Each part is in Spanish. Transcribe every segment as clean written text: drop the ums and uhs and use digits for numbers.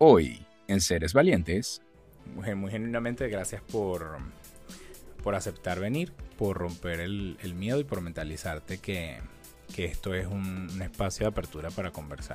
Hoy, en Seres Valientes, muy genuinamente gracias por aceptar venir, por romper el miedo y por mentalizarte que esto es un espacio de apertura para conversar.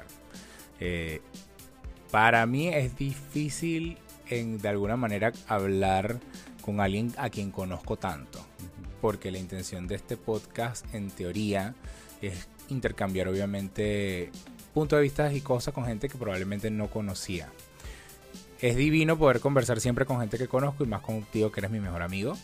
Para mí es difícil de alguna manera hablar con alguien a quien conozco tanto, porque la intención de este podcast en teoría es intercambiar obviamente puntos de vista y cosas con gente que probablemente no conocía. Es divino poder conversar siempre con gente que conozco y más contigo que eres mi mejor amigo.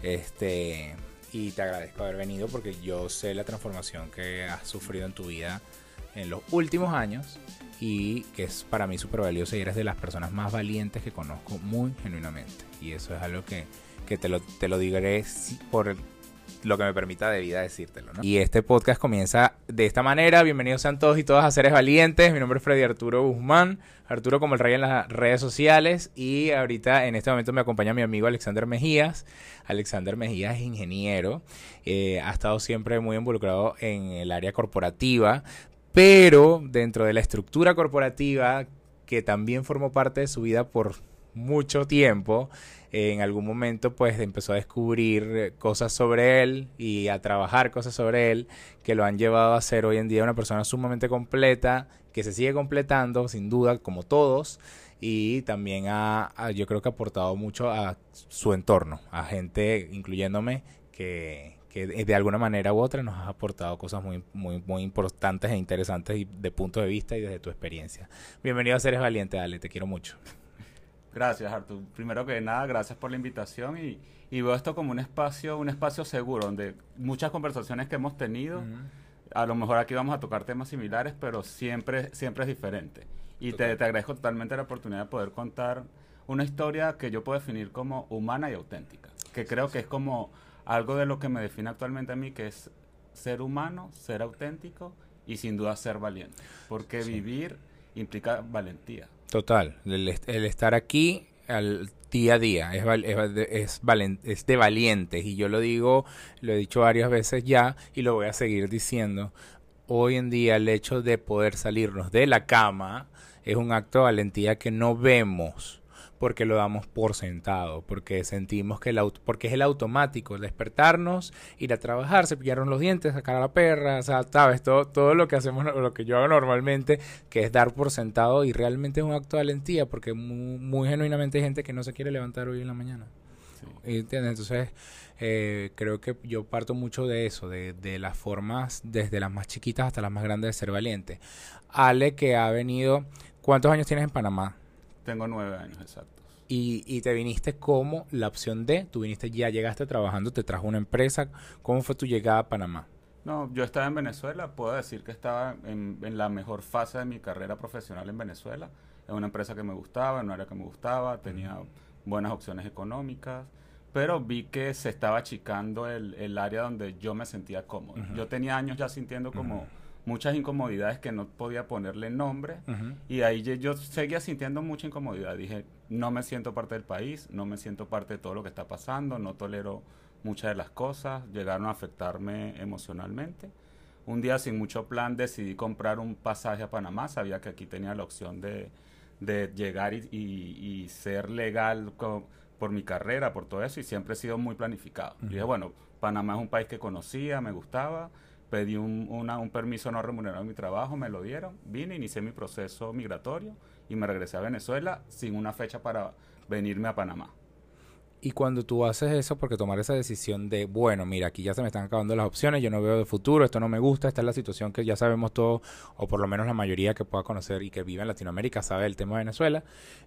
Y te agradezco haber venido porque yo sé la transformación que has sufrido en tu vida en los últimos años y que es para mí súper valioso y eres de las personas más valientes que conozco muy genuinamente. Y eso es algo que te lo diré por lo que me permita de vida decírtelo, ¿no? Y este podcast comienza de esta manera. Bienvenidos sean todos y todas a Seres Valientes. Mi nombre es Freddy Arturo Guzmán, Arturo como el rey en las redes sociales, y ahorita en este momento me acompaña mi amigo Alexander Mejías. Alexander Mejías es ingeniero, ha estado siempre muy involucrado en el área corporativa, pero dentro de la estructura corporativa que también formó parte de su vida por mucho tiempo, en algún momento pues empezó a descubrir cosas sobre él y a trabajar cosas sobre él que lo han llevado a ser hoy en día una persona sumamente completa, que se sigue completando sin duda como todos, y también yo creo que ha aportado mucho a su entorno, a gente incluyéndome que de alguna manera u otra nos has aportado cosas muy importantes e interesantes y de punto de vista y desde tu experiencia. Bienvenido a Seres Valientes, Ale, te quiero mucho. Gracias, Artur. Primero que nada, gracias por la invitación y veo esto como un espacio seguro donde muchas conversaciones que hemos tenido, a lo mejor aquí vamos a tocar temas similares, pero siempre es diferente. Y te agradezco totalmente la oportunidad de poder contar una historia que yo puedo definir como humana y auténtica, que creo que es como algo de lo que me define actualmente a mí, que es ser humano, ser auténtico y sin duda ser valiente, porque vivir implica valentía. Total, el estar aquí al día a día es de valientes, y yo lo he dicho varias veces ya y lo voy a seguir diciendo. Hoy en día el hecho de poder salirnos de la cama es un acto de valentía que no vemos porque lo damos por sentado, porque sentimos porque es el automático, el despertarnos, ir a trabajar, cepillarnos los dientes, sacar a la perra, o sea, sabes, todo lo que hacemos, lo que yo hago normalmente, que es dar por sentado, y realmente es un acto de valentía, porque muy genuinamente hay gente que no se quiere levantar hoy en la mañana. Sí. ¿Entiendes? Entonces, creo que yo parto mucho de eso, de las formas, desde las más chiquitas hasta las más grandes, de ser valiente. Ale, que ha venido, ¿cuántos años tienes en Panamá? Tengo 9 años, exactos. Y te viniste como la opción D, tú viniste, ya llegaste trabajando, te trajo una empresa. ¿Cómo fue tu llegada a Panamá? No, yo estaba en Venezuela, puedo decir que estaba en la mejor fase de mi carrera profesional en Venezuela. Es una empresa que me gustaba, en un área que me gustaba, tenía buenas opciones económicas, pero vi que se estaba achicando el área donde yo me sentía cómodo. Yo tenía años ya sintiendo como muchas incomodidades que no podía ponerle nombre, y ahí yo seguía sintiendo mucha incomodidad. Dije, no me siento parte del país, no me siento parte de todo lo que está pasando, no tolero muchas de las cosas, llegaron a afectarme emocionalmente. Un día sin mucho plan decidí comprar un pasaje a Panamá, sabía que aquí tenía la opción de llegar y ser legal por mi carrera, por todo eso, y siempre he sido muy planificado. Dije, bueno, Panamá es un país que conocía, me gustaba, pedí un permiso no remunerado en mi trabajo, me lo dieron, vine, inicié mi proceso migratorio y me regresé a Venezuela sin una fecha para venirme a Panamá. Y cuando tú haces eso, porque tomar esa decisión de, bueno, mira, aquí ya se me están acabando las opciones, yo no veo de futuro, esto no me gusta, esta es la situación que ya sabemos todos, o por lo menos la mayoría que pueda conocer y que vive en Latinoamérica sabe el tema de Venezuela,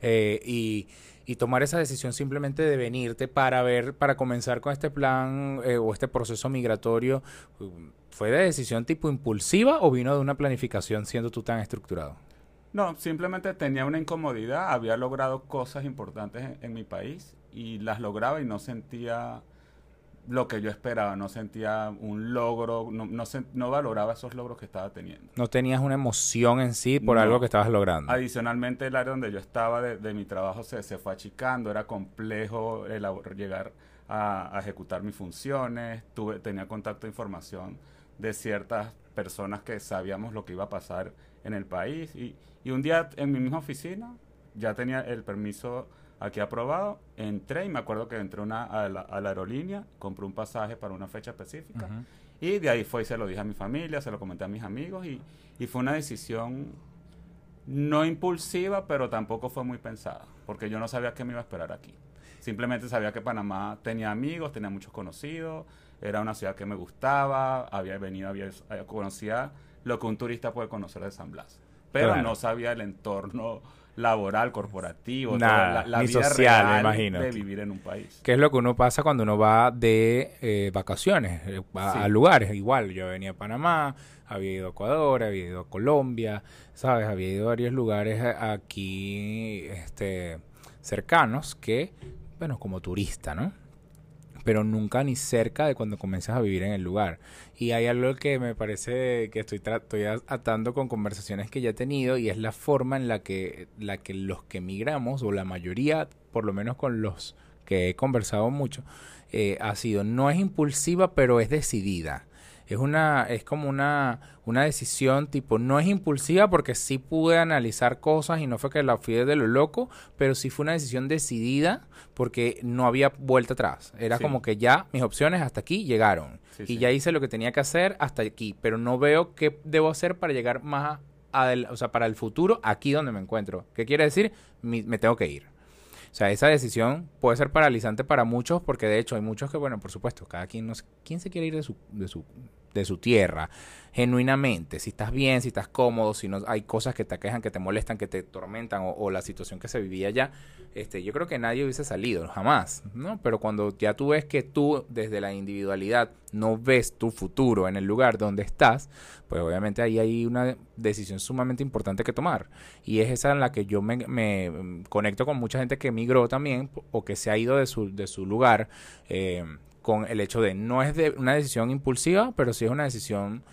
y tomar esa decisión simplemente de venirte para comenzar con este plan o este proceso migratorio, ¿fue de decisión tipo impulsiva o vino de una planificación siendo tú tan estructurado? No, simplemente tenía una incomodidad, había logrado cosas importantes en mi país y las lograba y no sentía lo que yo esperaba, no sentía un logro, no valoraba esos logros que estaba teniendo. No tenías una emoción en sí por algo que No. estabas logrando. Adicionalmente, el área donde yo estaba de mi trabajo se fue achicando, era complejo llegar a ejecutar mis funciones, tenía contacto de información de ciertas personas que sabíamos lo que iba a pasar en el país, y un día en mi misma oficina ya tenía el permiso aquí aprobado, entré y me acuerdo que entré a la aerolínea, compré un pasaje para una fecha específica y de ahí fue y se lo dije a mi familia, se lo comenté a mis amigos y fue una decisión no impulsiva, pero tampoco fue muy pensada, porque yo no sabía qué me iba a esperar aquí. Simplemente sabía que Panamá tenía amigos, tenía muchos conocidos, era una ciudad que me gustaba, conocía lo que un turista puede conocer de San Blas, pero Claro. no sabía el entorno laboral, corporativo, Nada, la ni vida social, real imagínate. de vivir en un país. ¿Qué es lo que uno pasa cuando uno va de vacaciones a Sí. lugares? Igual, yo venía a Panamá, había ido a Ecuador, había ido a Colombia, ¿sabes? Había ido a varios lugares aquí cercanos que, bueno, como turista, ¿no? Pero nunca ni cerca de cuando comienzas a vivir en el lugar. Y hay algo que me parece que estoy atando con conversaciones que ya he tenido y es la forma en la que los que emigramos, o la mayoría, por lo menos con los que he conversado mucho, ha sido, no es impulsiva, pero es decidida. Es como una decisión tipo, no es impulsiva porque sí pude analizar cosas y no fue que la fui de lo loco, pero sí fue una decisión decidida porque no había vuelta atrás. Era Sí. como que ya mis opciones hasta aquí llegaron. Sí, Y sí. ya hice lo que tenía que hacer hasta aquí, pero no veo qué debo hacer para llegar más o sea, para el futuro, aquí donde me encuentro. ¿Qué quiere decir? Me tengo que ir. O sea, esa decisión puede ser paralizante para muchos porque de hecho hay muchos que, bueno, por supuesto, cada quien, no sé, ¿quién se quiere ir de su tierra? Genuinamente, si estás bien, si estás cómodo, si no hay cosas que te aquejan, que te molestan, que te tormentan o la situación que se vivía allá, yo creo que nadie hubiese salido, jamás, ¿no? Pero cuando ya tú ves que tú desde la individualidad no ves tu futuro en el lugar donde estás, pues obviamente ahí hay una decisión sumamente importante que tomar. Y es esa en la que yo me conecto con mucha gente que emigró también o que se ha ido de su lugar con el hecho de no es de una decisión impulsiva, pero sí es una decisión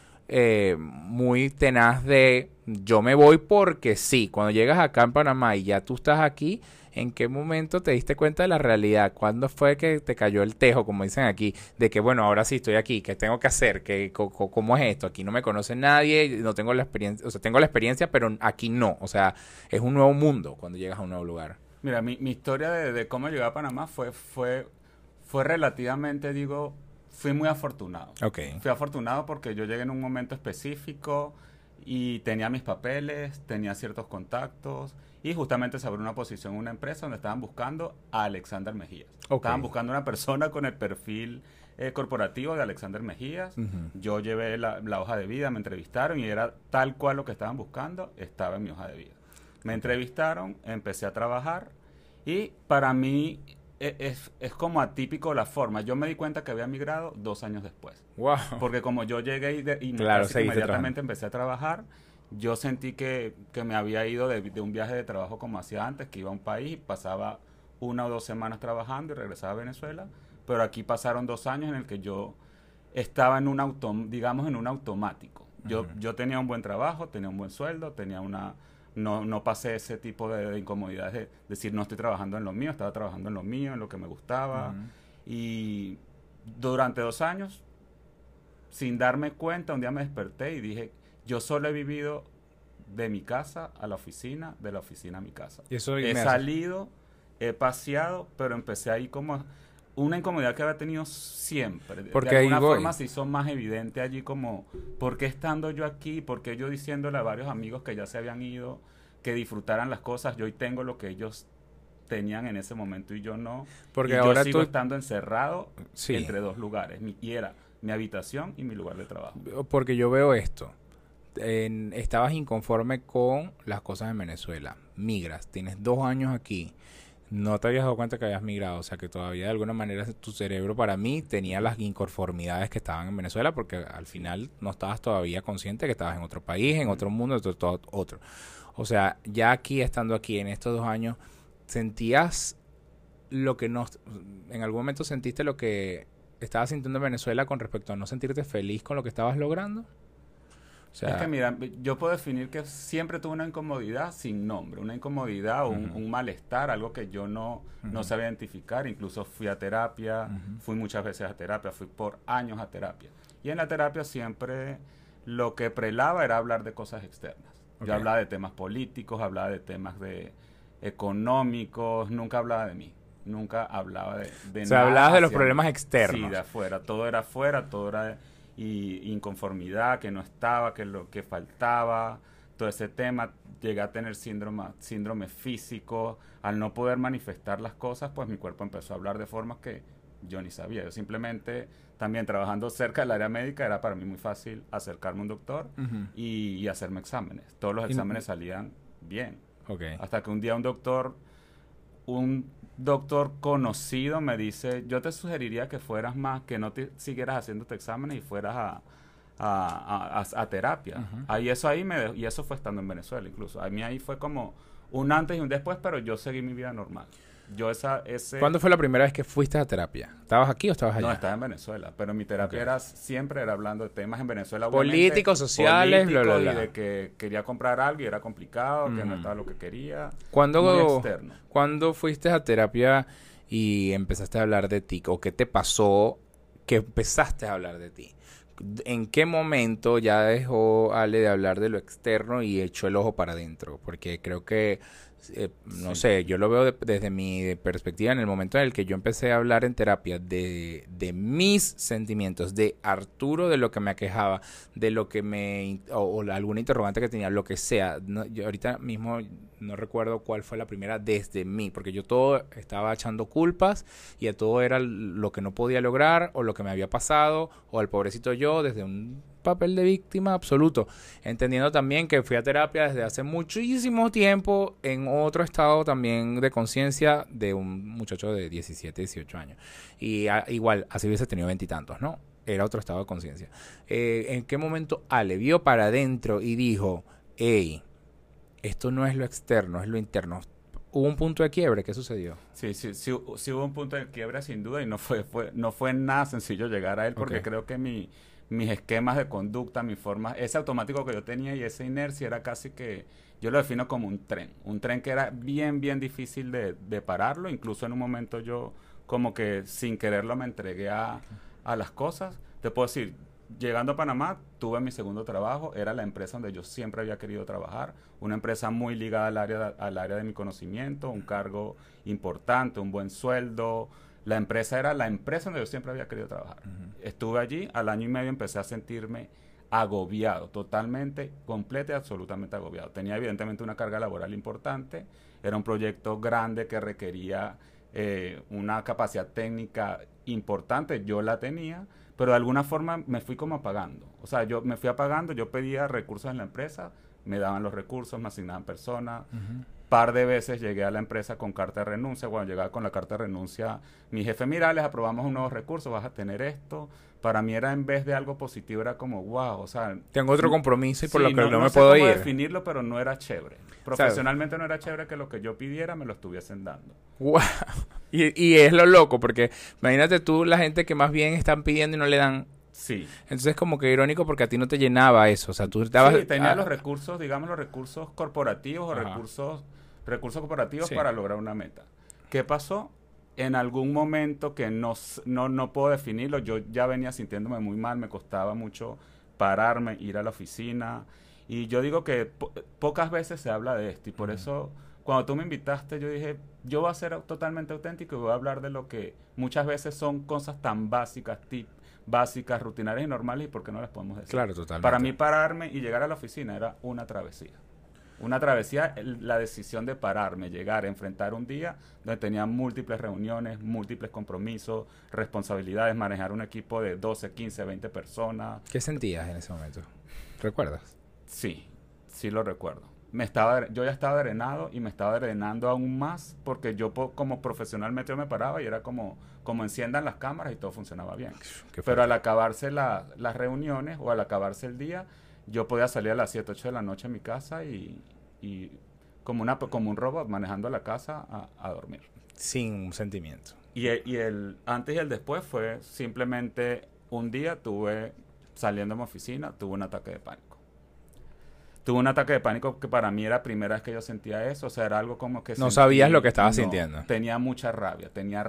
muy tenaz de yo me voy porque sí. Cuando llegas acá en Panamá y ya tú estás aquí, ¿en qué momento te diste cuenta de la realidad? ¿Cuándo fue que te cayó el tejo, como dicen aquí, de que bueno, ahora sí estoy aquí, qué tengo que hacer, cómo es esto? Aquí no me conoce nadie, no tengo la experiencia, o sea, tengo la experiencia, pero aquí no. O sea, es un nuevo mundo cuando llegas a un nuevo lugar. Mira, mi historia de cómo llegué a Panamá fue relativamente, digo, fui muy afortunado. Ok. Fui afortunado porque yo llegué en un momento específico y tenía mis papeles, tenía ciertos contactos y justamente se abrió una posición en una empresa donde estaban buscando a Alexander Mejías. Ok. Estaban buscando una persona con el perfil corporativo de Alexander Mejías. Yo llevé la hoja de vida, me entrevistaron y era tal cual lo que estaban buscando, estaba en mi hoja de vida. Me entrevistaron, empecé a trabajar y para mí es como atípico la forma. Yo me di cuenta que había migrado 2 años después. Wow. Porque como yo llegué y Claro, casi que seguiste inmediatamente empecé a trabajar, yo sentí que me había ido de un viaje de trabajo como hacía antes, que iba a un país y pasaba 1 o 2 semanas trabajando y regresaba a Venezuela. Pero aquí pasaron 2 años en el que yo estaba en digamos en un automático. Yo tenía un buen trabajo, tenía un buen sueldo, no pasé ese tipo de incomodidades de decir no estoy trabajando en lo mío, estaba trabajando en lo mío, en lo que me gustaba. Y durante 2 años, sin darme cuenta, un día me desperté y dije, yo solo he vivido de mi casa a la oficina, de la oficina a mi casa. Y eso He salido, he paseado, pero empecé ahí como una incomodidad que había tenido siempre. Porque de alguna ahí voy. forma se hizo más evidente allí como, ¿por qué estando yo aquí? ¿Por qué yo diciéndole a varios amigos que ya se habían ido, que disfrutaran las cosas? Yo hoy tengo lo que ellos tenían en ese momento y yo no. Porque y ahora yo sigo tú estando encerrado sí. entre 2 lugares. Y era mi habitación y mi lugar de trabajo. Porque yo veo esto. Estabas inconforme con las cosas en Venezuela. Migras, tienes 2 años aquí. No te habías dado cuenta que habías migrado, o sea que todavía de alguna manera tu cerebro para mí tenía las inconformidades que estaban en Venezuela porque al final no estabas todavía consciente que estabas en otro país, en otro mundo, otro. O sea, ya aquí, estando aquí en estos 2 años, sentías lo que no... En algún momento sentiste lo que estabas sintiendo en Venezuela con respecto a no sentirte feliz con lo que estabas logrando. O sea, es que mira, yo puedo definir que siempre tuve una incomodidad sin nombre, una incomodidad o un malestar, algo que yo no sabía identificar. Incluso fui a terapia, fui muchas veces a terapia, fui por años a terapia. Y en la terapia siempre lo que prelaba era hablar de cosas externas. Yo hablaba de temas políticos, hablaba de temas económicos, nunca hablaba de mí. Nunca hablaba de O sea, nada. hablabas de los problemas externos. Sí, de afuera. Todo era afuera, todo era inconformidad, que no estaba, que lo que faltaba, todo ese tema. Llegué a tener síndrome físico. Al no poder manifestar las cosas, pues mi cuerpo empezó a hablar de formas que yo ni sabía. Yo simplemente, también trabajando cerca del área médica, era para mí muy fácil acercarme a un doctor y hacerme exámenes. Todos los exámenes salían bien. Okay. Hasta que un día un doctor conocido me dice, yo te sugeriría que fueras más, que no te siguieras haciéndote exámenes y fueras a terapia. Y eso fue estando en Venezuela incluso. A mí ahí fue como un antes y un después, pero yo seguí mi vida normal. ¿Cuándo fue la primera vez que fuiste a terapia? ¿Estabas aquí o estabas allá? No, estaba en Venezuela, pero mi terapia siempre era hablando de temas en Venezuela. Políticos, sociales, bla, bla, bla. Y de que quería comprar algo y era complicado, que no estaba lo que quería. Muy externo. ¿Cuándo fuiste a terapia y empezaste a hablar de ti? ¿O qué te pasó que empezaste a hablar de ti? ¿En qué momento ya dejó Ale de hablar de lo externo y echó el ojo para adentro? Porque creo que no sé, yo lo veo desde mi perspectiva en el momento en el que yo empecé a hablar en terapia de mis sentimientos, de Arturo, de lo que me aquejaba, de lo que o alguna interrogante que tenía, lo que sea. No, yo ahorita mismo no recuerdo cuál fue la primera desde mí, porque yo todo estaba echando culpas y a todo era lo que no podía lograr o lo que me había pasado o al pobrecito yo desde un papel de víctima absoluto, entendiendo también que fui a terapia desde hace muchísimo tiempo en otro estado también de conciencia de un muchacho de 17, 18 años y igual, así hubiese tenido 20 y tantos, ¿no? Era otro estado de conciencia. ¿En qué momento Ale vio para adentro y dijo, hey, esto no es lo externo, es lo interno? ¿Hubo un punto de quiebre? ¿Qué sucedió? Sí hubo un punto de quiebre sin duda y no fue nada sencillo llegar a él porque creo que mis esquemas de conducta, mi forma, ese automático que yo tenía y esa inercia era casi que, yo lo defino como un tren que era bien difícil de pararlo, incluso en un momento yo como que sin quererlo me entregué a las cosas. Te puedo decir, llegando a Panamá, tuve mi segundo trabajo, era la empresa donde yo siempre había querido trabajar, una empresa muy ligada al área de mi conocimiento, un cargo importante, un buen sueldo. La empresa era la empresa donde yo siempre había querido trabajar. Estuve allí, al año y medio empecé a sentirme agobiado, totalmente, completo y absolutamente agobiado. Tenía evidentemente una carga laboral importante, era un proyecto grande que requería una capacidad técnica importante, yo la tenía, pero de alguna forma me fui como apagando. O sea, yo me fui apagando, yo pedía recursos en la empresa, me daban los recursos, me asignaban personas. Par de veces llegué a la empresa con carta de renuncia. Cuando llegaba con la carta de renuncia, mi jefe, mira, les aprobamos un nuevo recurso, vas a tener esto. Para mí era, en vez de algo positivo, era como, wow, o sea... Tengo otro compromiso y por lo que no me sé puedo cómo ir. definirlo, pero no era chévere. Profesionalmente no era chévere que lo que yo pidiera me lo estuviesen dando. Wow. Y es lo loco, porque imagínate tú la gente que más bien están pidiendo y no le dan... Sí. Entonces como que irónico porque a ti no te llenaba eso. O sea, tú estabas... Sí, tenía los recursos, digamos, los recursos corporativos o recursos corporativos para lograr una meta. ¿Qué pasó? En algún momento que no puedo definirlo, yo ya venía sintiéndome muy mal, me costaba mucho pararme, ir a la oficina. Y yo digo que pocas veces se habla de esto. Y por eso, cuando tú me invitaste, yo dije, yo voy a ser totalmente auténtico y voy a hablar de lo que muchas veces son cosas tan básicas, básicas, rutinarias y normales, y por qué no las podemos decir. Claro, totalmente. Para mí pararme y llegar a la oficina era una travesía. Una travesía, la decisión de pararme, llegar, enfrentar un día donde tenía múltiples reuniones, múltiples compromisos, responsabilidades, manejar un equipo de 12, 15, 20 personas. ¿Qué sentías en ese momento? ¿Recuerdas? Sí lo recuerdo. Yo ya estaba drenado y me estaba drenando aún más porque yo como profesionalmente yo me paraba y era como enciendan las cámaras y todo funcionaba bien. Pero al acabarse las reuniones o al acabarse el día, yo podía salir a las 7, 8 de la noche a mi casa y como un robot manejando la casa a dormir. Sin un sentimiento. Y el antes y el después fue simplemente un día saliendo de mi oficina, tuve un ataque de pánico. Tuve un ataque de pánico que para mí era la primera vez que yo sentía eso. O sea, era algo como que... No sabías lo que estabas sintiendo. Tenía mucha rabia. Tenía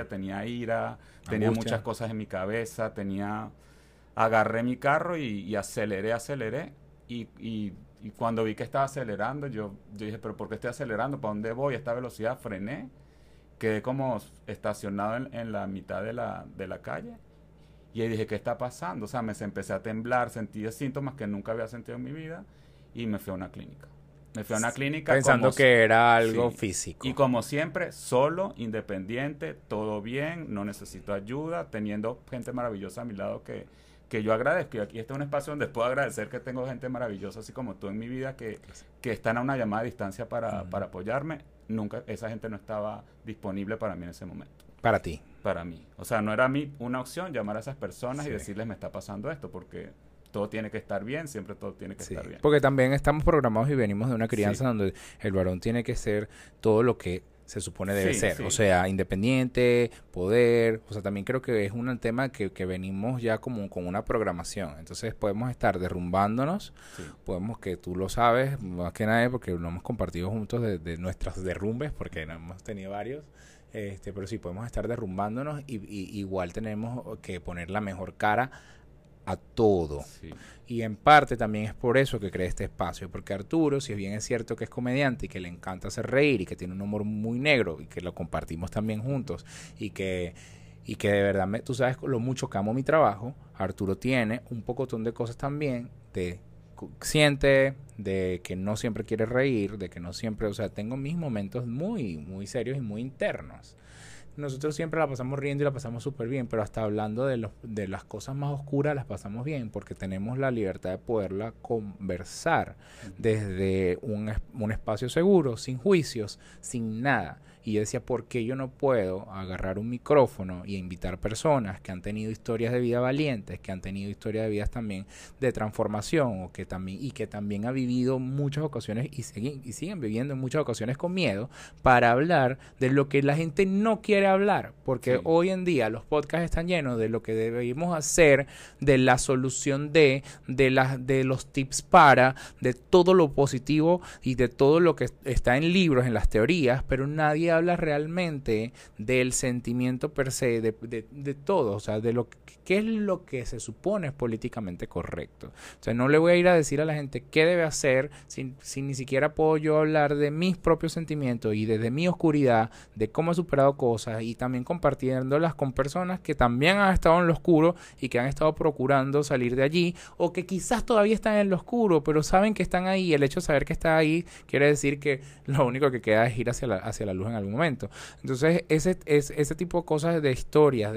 ira, tenía muchas cosas en mi cabeza, agarré mi carro y aceleré y Y cuando vi que estaba acelerando, yo dije, pero ¿por qué estoy acelerando? ¿Para dónde voy? A esta velocidad frené, quedé como estacionado en la mitad de la calle. Y ahí dije, ¿qué está pasando? O sea, empecé a temblar, sentí síntomas que nunca había sentido en mi vida y me fui a una clínica. Me fui a una clínica pensando que era algo sí, físico. Y como siempre, solo, independiente, todo bien, no necesito ayuda, teniendo gente maravillosa a mi lado que yo agradezco. Y aquí este es un espacio donde puedo agradecer que tengo gente maravillosa, así como tú en mi vida, que están a una llamada de distancia para apoyarme. Nunca, esa gente no estaba disponible para mí en ese momento. Para ti. Para mí. O sea, no era a mí una opción llamar a esas personas y decirles me está pasando esto, porque todo tiene que estar bien, siempre todo tiene que estar bien. Porque también estamos programados y venimos de una crianza donde el varón tiene que ser todo lo que se supone debe ser. O sea, independiente, poder. O sea, también creo que es un tema que venimos ya como con una programación. Entonces podemos estar derrumbándonos. Podemos, que tú lo sabes, más que nada porque lo hemos compartido juntos de nuestros derrumbes, porque hemos tenido varios. Pero sí, podemos estar derrumbándonos y igual tenemos que poner la mejor cara a todo. Y en parte también es por eso que creé este espacio, porque Arturo, si bien es cierto que es comediante y que le encanta hacer reír y que tiene un humor muy negro y que lo compartimos también juntos y que de verdad tú sabes lo mucho que amo mi trabajo, Arturo tiene un pocotón de cosas también de siente, de que no siempre quiere reír, de que no siempre, o sea, tengo mis momentos muy, muy serios y muy internos. Nosotros siempre la pasamos riendo y la pasamos súper bien, pero hasta hablando de las cosas más oscuras las pasamos bien, porque tenemos la libertad de poderla conversar desde un espacio seguro, sin juicios, sin nada. Y yo decía, ¿por qué yo no puedo agarrar un micrófono y invitar personas que han tenido historias de vida valientes, que han tenido historias de vidas también de transformación, o que también ha vivido muchas ocasiones y siguen viviendo en muchas ocasiones con miedo, para hablar de lo que la gente no quiere hablar? Porque hoy en día los podcasts están llenos de lo que debemos hacer, de la solución de los tips para, de todo lo positivo y de todo lo que está en libros, en las teorías, pero nadie habla realmente del sentimiento per se, de todo, o sea, de lo que es lo que se supone es políticamente correcto. O sea, no le voy a ir a decir a la gente qué debe hacer si ni siquiera puedo yo hablar de mis propios sentimientos y desde mi oscuridad, de cómo he superado cosas, y también compartiéndolas con personas que también han estado en lo oscuro y que han estado procurando salir de allí, o que quizás todavía están en lo oscuro, pero saben que están ahí. El hecho de saber que está ahí quiere decir que lo único que queda es ir hacia la luz en algún momento. Entonces ese tipo de cosas, de historias,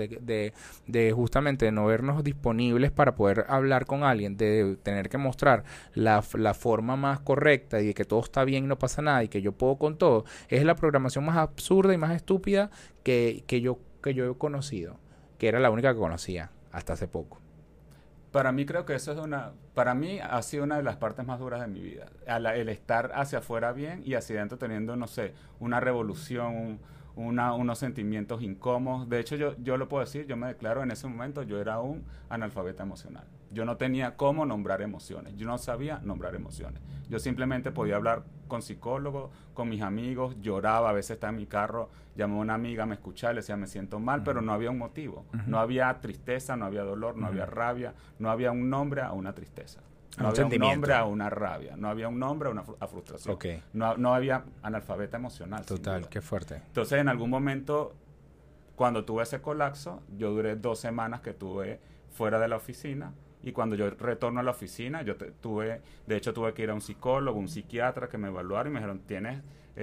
de justamente no vernos disponibles para poder hablar con alguien, de tener que mostrar la forma más correcta y de que todo está bien y no pasa nada y que yo puedo con todo, es la programación más absurda y más estúpida que yo he conocido, que era la única que conocía hasta hace poco. Para mí creo que eso para mí ha sido una de las partes más duras de mi vida. El estar hacia afuera bien y hacia adentro teniendo, no sé, una revolución, unos sentimientos incómodos. De hecho, yo lo puedo decir, yo me declaro en ese momento, yo era un analfabeta emocional. Yo no tenía cómo nombrar emociones, yo no sabía nombrar emociones. Yo simplemente podía hablar con psicólogos, con mis amigos, lloraba, a veces estaba en mi carro, llamaba a una amiga, me escuchaba, le decía me siento mal, pero no había un motivo. No había tristeza, no había dolor, no había rabia, no había un nombre a una tristeza. No había un nombre a una rabia, no había un nombre a frustración. No había analfabeta emocional. Total, qué fuerte. Entonces, en algún momento, cuando tuve ese colapso, yo duré 2 semanas que tuve fuera de la oficina. Y cuando yo retorno a la oficina, tuve que ir a un psicólogo, un psiquiatra que me evaluara y me dijeron, tienes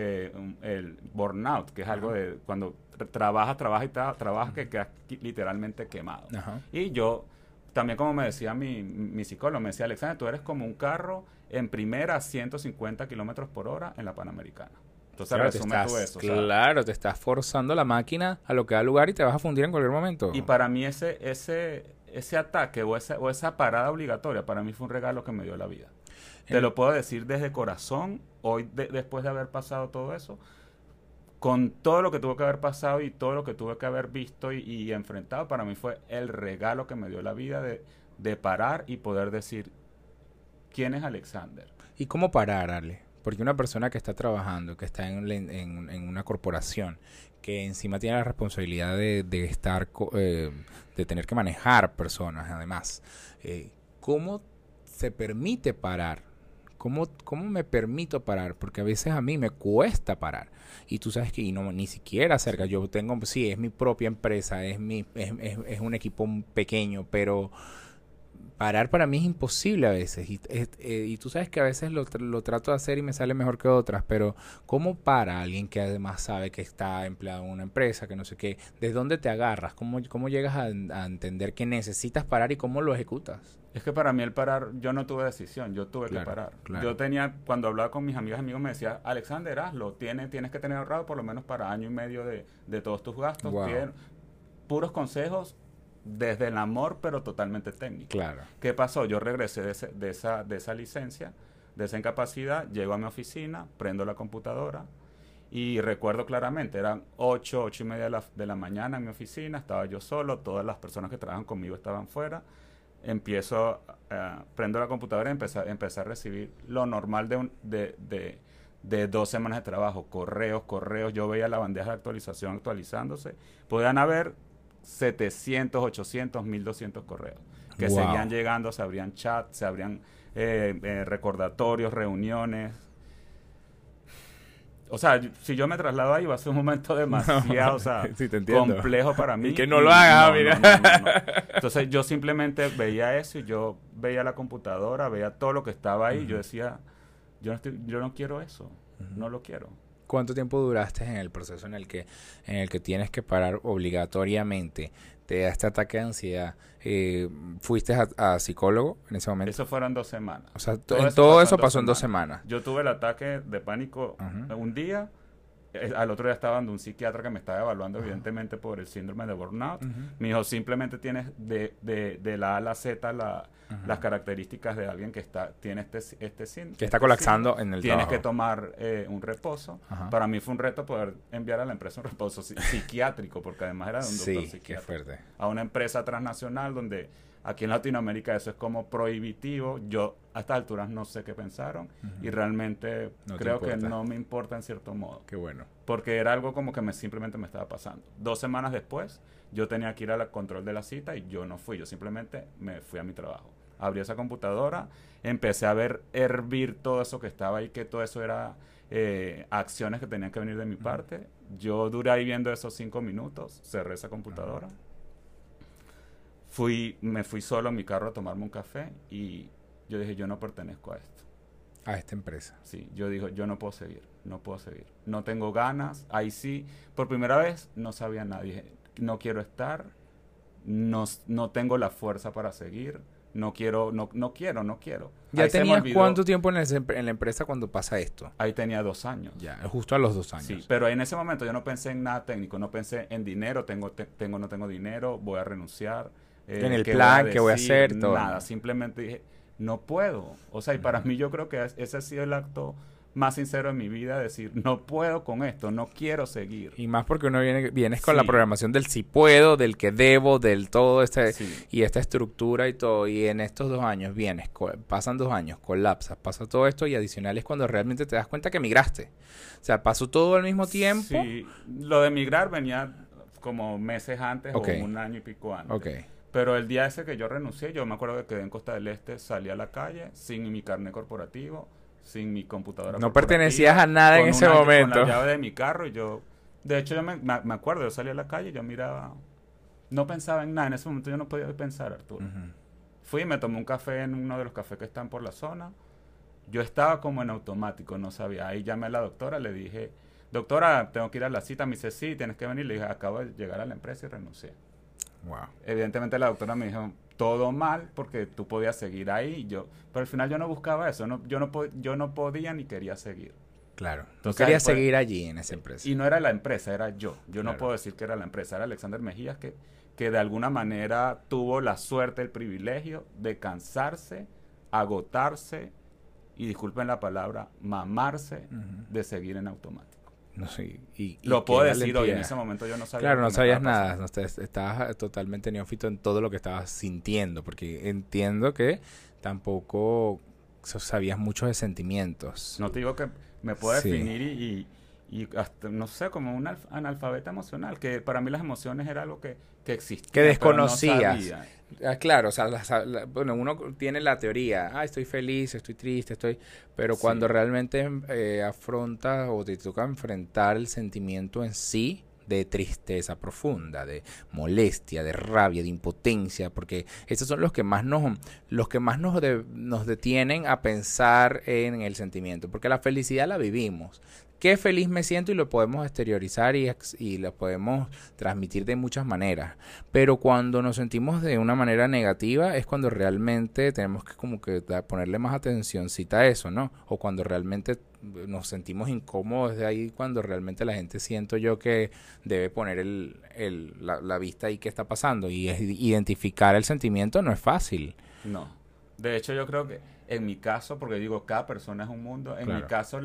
el burnout, que es algo de cuando trabajas que quedas literalmente quemado. Y yo, también como me decía mi psicólogo, me decía, Alexander, tú eres como un carro en primera a 150 kilómetros por hora en la Panamericana. Entonces, claro, resume tú eso. Claro, te estás forzando la máquina a lo que da lugar y te vas a fundir en cualquier momento. Y para mí ese ataque o esa parada obligatoria, para mí fue un regalo que me dio la vida. Te lo puedo decir desde corazón, hoy después de haber pasado todo eso, con todo lo que tuve que haber pasado y todo lo que tuve que haber visto y enfrentado, para mí fue el regalo que me dio la vida de parar y poder decir, ¿quién es Alexander? ¿Y cómo parar, Ale? Porque una persona que está trabajando, que está en una corporación, que encima tiene la responsabilidad de estar, de tener que manejar personas, además, ¿cómo se permite parar ¿Cómo me permito parar? Porque a veces a mí me cuesta parar. Y tú sabes que ni siquiera cerca. Yo tengo, sí, es mi propia empresa, es un equipo pequeño, pero parar para mí es imposible a veces. Y tú sabes que a veces lo trato de hacer y me sale mejor que otras, pero ¿cómo para alguien que además sabe que está empleado en una empresa, que no sé qué? ¿De dónde te agarras? ¿Cómo llegas a entender que necesitas parar y cómo lo ejecutas? Es que para mí el parar, yo no tuve decisión, yo tuve que parar. Claro. Yo tenía, cuando hablaba con mis amigos me decía, Alexander, hazlo, tienes que tener ahorrado por lo menos para año y medio de todos tus gastos. Wow. Puros consejos desde el amor, pero totalmente técnico. Claro. ¿Qué pasó? Yo regresé de esa licencia, de esa incapacidad, llego a mi oficina, prendo la computadora y recuerdo claramente, eran 8:30 de la mañana en mi oficina, estaba yo solo, todas las personas que trabajan conmigo estaban fuera. Prendo la computadora y empecé a recibir lo normal de 2 semanas de trabajo, correos, yo veía la bandeja de actualización actualizándose, podían haber 700, 800, 1200 correos que seguían llegando, se abrían chats, se abrían recordatorios, reuniones. O sea, si yo me traslado ahí va a ser un momento demasiado, sí, complejo para mí. Y que no lo hagas, mira. No. Entonces yo simplemente veía eso y yo veía la computadora, veía todo lo que estaba ahí y yo decía, yo no quiero eso, no lo quiero. ¿Cuánto tiempo duraste en el proceso en el que tienes que parar obligatoriamente? ¿Te da este ataque de ansiedad? ¿Fuiste a psicólogo en ese momento? Eso fueron 2 semanas. O sea, todo eso pasó en 2 semanas. Yo tuve el ataque de pánico un día. Al otro día estaba dando un psiquiatra que me estaba evaluando evidentemente por el síndrome de burnout. Me dijo, simplemente tienes de la A a la Z las características de alguien que tiene este síndrome. Que está colapsando en el Tienes trabajo. que tomar un reposo. Para mí fue un reto poder enviar a la empresa un reposo psiquiátrico, porque además era de un doctor psiquiatra. Qué fuerte. A una empresa transnacional donde aquí en Latinoamérica eso es como prohibitivo. Yo a estas alturas no sé qué pensaron y realmente creo que no me importa en cierto modo. Qué bueno. Porque era algo como que simplemente me estaba pasando. 2 semanas después yo tenía que ir al control de la cita y yo no fui. Yo simplemente me fui a mi trabajo. Abrí esa computadora, empecé a ver hervir todo eso que estaba ahí, que todo eso era acciones que tenían que venir de mi parte. Yo duré ahí viendo esos 5 minutos, cerré esa computadora. Me fui solo en mi carro a tomarme un café y yo dije, yo no pertenezco a esto. A esta empresa. Sí, yo digo, yo no puedo seguir. No tengo ganas. Ahí sí, por primera vez no sabía nada. Dije, no quiero estar, no tengo la fuerza para seguir, no quiero. ¿Ya ahí tenías cuánto tiempo en la empresa cuando pasa esto? Ahí tenía 2 años. Ya, justo a los 2 años. Sí, pero en ese momento yo no pensé en nada técnico, no pensé en dinero, no tengo dinero, voy a renunciar. En el plan, ¿qué voy a hacer? Todo. Nada, simplemente dije, no puedo. O sea, y para mí yo creo que ese ha sido el acto más sincero en mi vida, decir, no puedo con esto, no quiero seguir. Y más porque uno vienes con la programación del sí puedo, del que debo, del todo y esta estructura y todo. Y en estos 2 años pasan 2 años, colapsas, pasa todo esto y adicional es cuando realmente te das cuenta que migraste. O sea, pasó todo al mismo tiempo. Sí, lo de migrar venía como meses antes o 1 año y pico antes. Okay. Pero el día ese que yo renuncié, yo me acuerdo que quedé en Costa del Este, salí a la calle sin mi carnet corporativo, sin mi computadora. No pertenecías a nada en ese momento. Con la llave de mi carro y yo... De hecho, yo me acuerdo, yo salí a la calle, yo miraba... No pensaba en nada, en ese momento yo no podía pensar, Arturo. Fui, me tomé un café en uno de los cafés que están por la zona. Yo estaba como en automático, no sabía. Ahí llamé a la doctora, le dije, doctora, tengo que ir a la cita. Me dice, sí, tienes que venir. Le dije, acabo de llegar a la empresa y renuncié. Wow. Evidentemente la doctora me dijo, todo mal, porque tú podías seguir ahí. Pero al final yo no buscaba eso, yo no podía ni quería seguir. Claro, entonces, no quería seguir allí en esa empresa. Y no era la empresa, era yo. Yo no puedo decir que era la empresa, era Alexander Mejías que de alguna manera tuvo la suerte, el privilegio de cansarse, agotarse y, disculpen la palabra, mamarse de seguir en automático. No sé, y lo puedo decir hoy, en ese momento yo no sabía. Claro, no sabías nada, estabas totalmente neófito en todo lo que estabas sintiendo, porque entiendo que tampoco sabías mucho de sentimientos. No te digo que me puedo definir y hasta, no sé, como un analfabeta emocional, que para mí las emociones era algo que existía, Que desconocías. pero no sabía. Claro, o sea, bueno, uno tiene la teoría, estoy feliz, estoy triste, pero cuando Sí, realmente afrontas o te toca enfrentar el sentimiento en sí, de tristeza profunda, de molestia, de rabia, de impotencia, porque esos son nos detienen a pensar en el sentimiento, porque la felicidad la vivimos. Qué feliz me siento y lo podemos exteriorizar y lo podemos transmitir de muchas maneras. Pero cuando nos sentimos de una manera negativa es cuando realmente tenemos que como que ponerle más atencióncita a eso, ¿no? O cuando realmente nos sentimos incómodos, de ahí cuando realmente la gente siento yo que debe poner la vista ahí que está pasando. Y identificar el sentimiento no es fácil. no. De hecho, yo creo que en mi caso, porque digo, cada persona es un mundo, en mi Claro. caso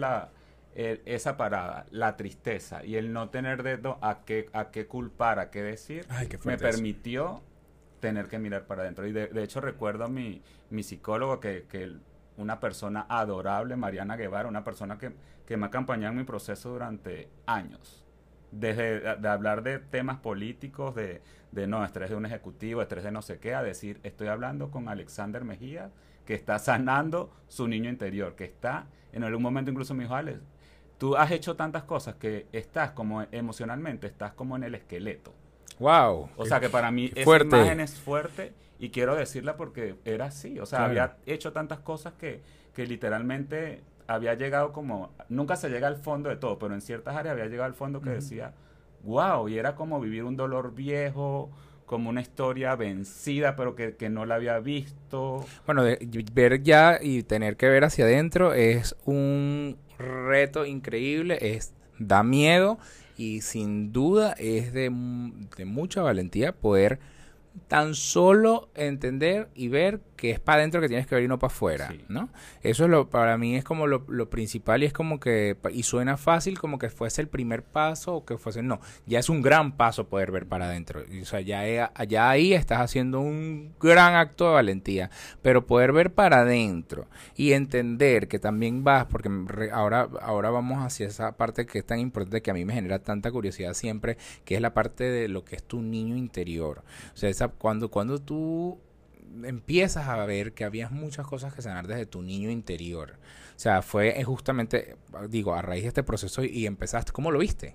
esa parada, la tristeza y el no tener dedo a qué culpar, a qué decir, Ay, qué me fuerte eso. permitió tener que mirar para adentro. Y de hecho recuerdo a mi psicólogo que una persona adorable, Mariana Guevara, una persona que me ha acompañado en mi proceso durante años. Desde de hablar de temas políticos, de no, estrés de un ejecutivo, estrés de no sé qué, a decir, estoy hablando con Alexander Mejía, que está sanando su niño interior, que está, en algún momento incluso me dijo, Alex, tú has hecho tantas cosas que estás como emocionalmente, estás como en el esqueleto. Wow, O sea que para mí qué esa fuerte. imagen es fuerte y quiero decirla porque era así. O sea, Claro. había hecho tantas cosas que literalmente había llegado como, nunca se llega al fondo de todo, pero en ciertas áreas había llegado al fondo que Ujú. decía, wow, y era como vivir un dolor viejo, como una historia vencida, pero que no la había visto. Bueno, ver ya y tener que ver hacia adentro es un reto increíble, da miedo y sin duda es de mucha valentía poder tan solo entender y ver que es para adentro que tienes que ver y no para afuera, Sí, ¿no? Eso es para mí es como lo principal y es como que, y suena fácil como que fuese el primer paso o que fuese, no, ya es un gran paso poder ver para adentro. O sea, ya ahí estás haciendo un gran acto de valentía, pero poder ver para adentro y entender que también vas, porque ahora vamos hacia esa parte que es tan importante que a mí me genera tanta curiosidad siempre, que es la parte de lo que es tu niño interior. O sea, cuando tú empiezas a ver que había muchas cosas que sanar desde tu niño interior. O sea, fue justamente, digo, a raíz de este proceso y empezaste, ¿cómo lo viste?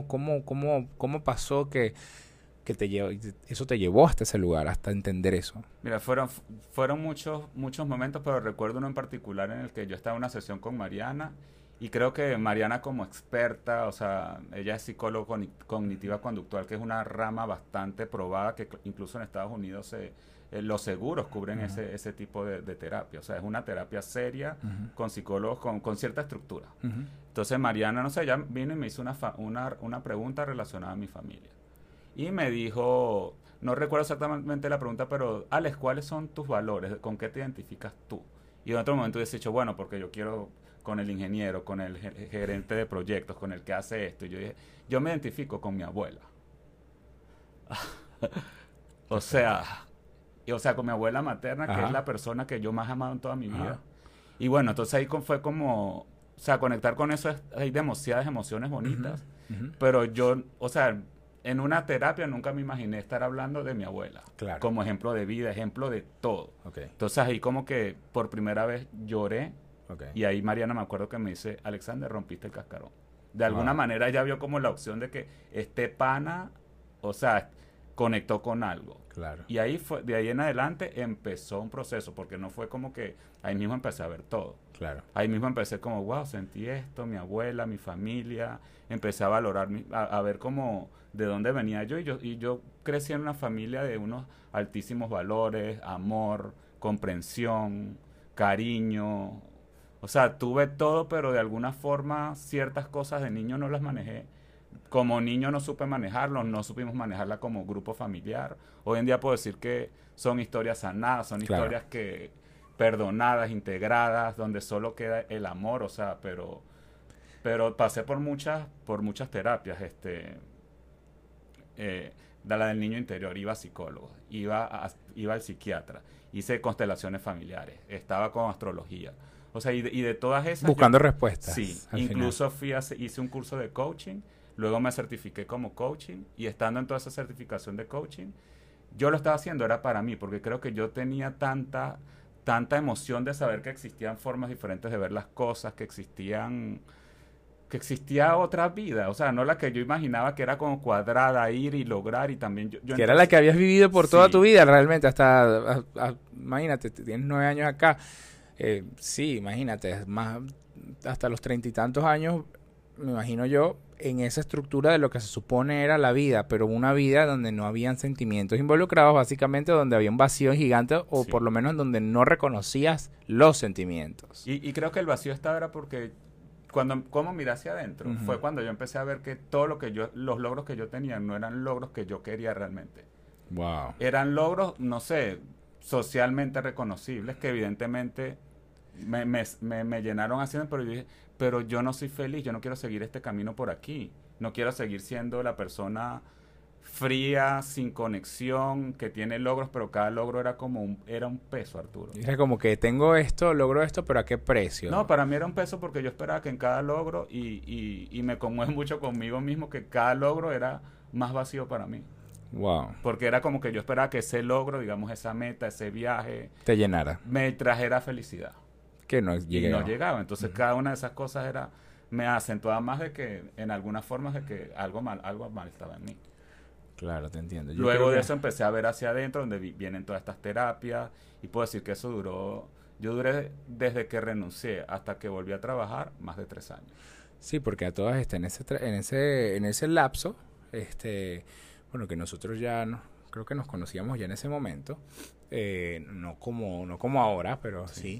¿Cómo pasó que eso te llevó hasta ese lugar, hasta entender eso? mira, fueron muchos momentos, pero recuerdo uno en particular en el que yo estaba en una sesión con Mariana y creo que Mariana como experta, o sea, ella es psicólogo cognitiva conductual, que es una rama bastante probada que incluso en Estados Unidos los seguros cubren Uh-huh. ese tipo de terapia, o sea, es una terapia seria Uh-huh. con psicólogos con cierta estructura. Uh-huh. Entonces Mariana, no sé, ella vino y me hizo una pregunta relacionada a mi familia. Y me dijo, no recuerdo exactamente la pregunta, pero Alex, ¿cuáles son tus valores? ¿Con qué te identificas tú? Y en otro momento hubiese dicho, bueno, porque yo quiero con el ingeniero, con el gerente de proyectos, con el que hace esto. Y yo dije, yo me identifico con mi abuela. Qué O fuerte. sea, o sea, con mi abuela materna, que es Ajá. la persona que yo más he amado en toda mi Ajá. vida. Y bueno, entonces ahí fue como, o sea, conectar con eso, hay demasiadas emociones Uh-huh. bonitas, Uh-huh. pero yo, o sea, en una terapia nunca me imaginé estar hablando de mi abuela, Claro. como ejemplo de vida, ejemplo de todo. Ok. Entonces ahí como que por primera vez lloré Ok. y ahí Mariana me acuerdo que me dice, Alexander, rompiste el cascarón. De alguna Wow. manera ella vio como la opción de que este pana, o sea, conectó con algo. Claro. Y ahí fue, de ahí en adelante empezó un proceso, porque no fue como que ahí mismo empecé a ver todo. Claro. Ahí mismo empecé como, wow, sentí esto, mi abuela, mi familia, empecé a valorar, a ver como de dónde venía yo crecí en una familia de unos altísimos valores, amor, comprensión, cariño, o sea, tuve todo, pero de alguna forma ciertas cosas de niño no las manejé. Como niño no supe manejarlo, no supimos manejarla como grupo familiar. Hoy en día puedo decir que son historias sanadas, son Claro. historias que perdonadas, integradas, donde solo queda el amor, o sea, pero pasé por muchas terapias, de la del niño interior, iba a psicólogo, iba al psiquiatra, hice constelaciones familiares, estaba con astrología. O sea, y de todas esas... Buscando respuestas. Sí, incluso hice un curso de coaching, luego me certifiqué como coaching, y estando en toda esa certificación de coaching, yo lo estaba haciendo, era para mí, porque creo que yo tenía tanta emoción de saber que existían formas diferentes de ver las cosas, que existía otra vida, o sea, no la que yo imaginaba que era como cuadrada, ir y lograr, y también que era la que habías vivido por toda sí. tu vida, realmente, hasta, imagínate, tienes 9 años acá, sí, imagínate, más hasta los 30 y tantos años, me imagino yo, en esa estructura de lo que se supone era la vida, pero una vida donde no habían sentimientos involucrados, básicamente donde había un vacío gigante, o Sí. por lo menos donde no reconocías los sentimientos. Y creo que el vacío estaba era porque como miré hacia adentro, fue cuando yo empecé a ver que todo los logros que yo tenía no eran logros que yo quería realmente. Wow. Eran logros, no sé, socialmente reconocibles, que evidentemente me llenaron haciendo, pero yo dije, pero yo no soy feliz, yo no quiero seguir este camino por aquí, no quiero seguir siendo la persona fría, sin conexión, que tiene logros, pero cada logro era un peso, Arturo. Era como que tengo esto, logro esto, pero ¿a qué precio? No, para mí era un peso porque yo esperaba que en cada logro, y me conmueve mucho conmigo mismo, que cada logro era más vacío para mí. Wow. Porque era como que yo esperaba que ese logro, digamos, esa meta, ese viaje, Te llenara. me trajera felicidad. Que no Y llegaba. no llegaba. Entonces, cada una de esas cosas me acentuaba más de que, en algunas formas, de que algo mal estaba en mí. Claro, te entiendo. Yo Luego creo de que- eso empecé a ver hacia adentro, donde vienen todas estas terapias, y puedo decir que eso yo duré desde que renuncié hasta que volví a trabajar, más de 3 años. Sí, porque a todas estas, en ese lapso, bueno, que nosotros creo que nos conocíamos ya en ese momento, no como ahora, pero sí,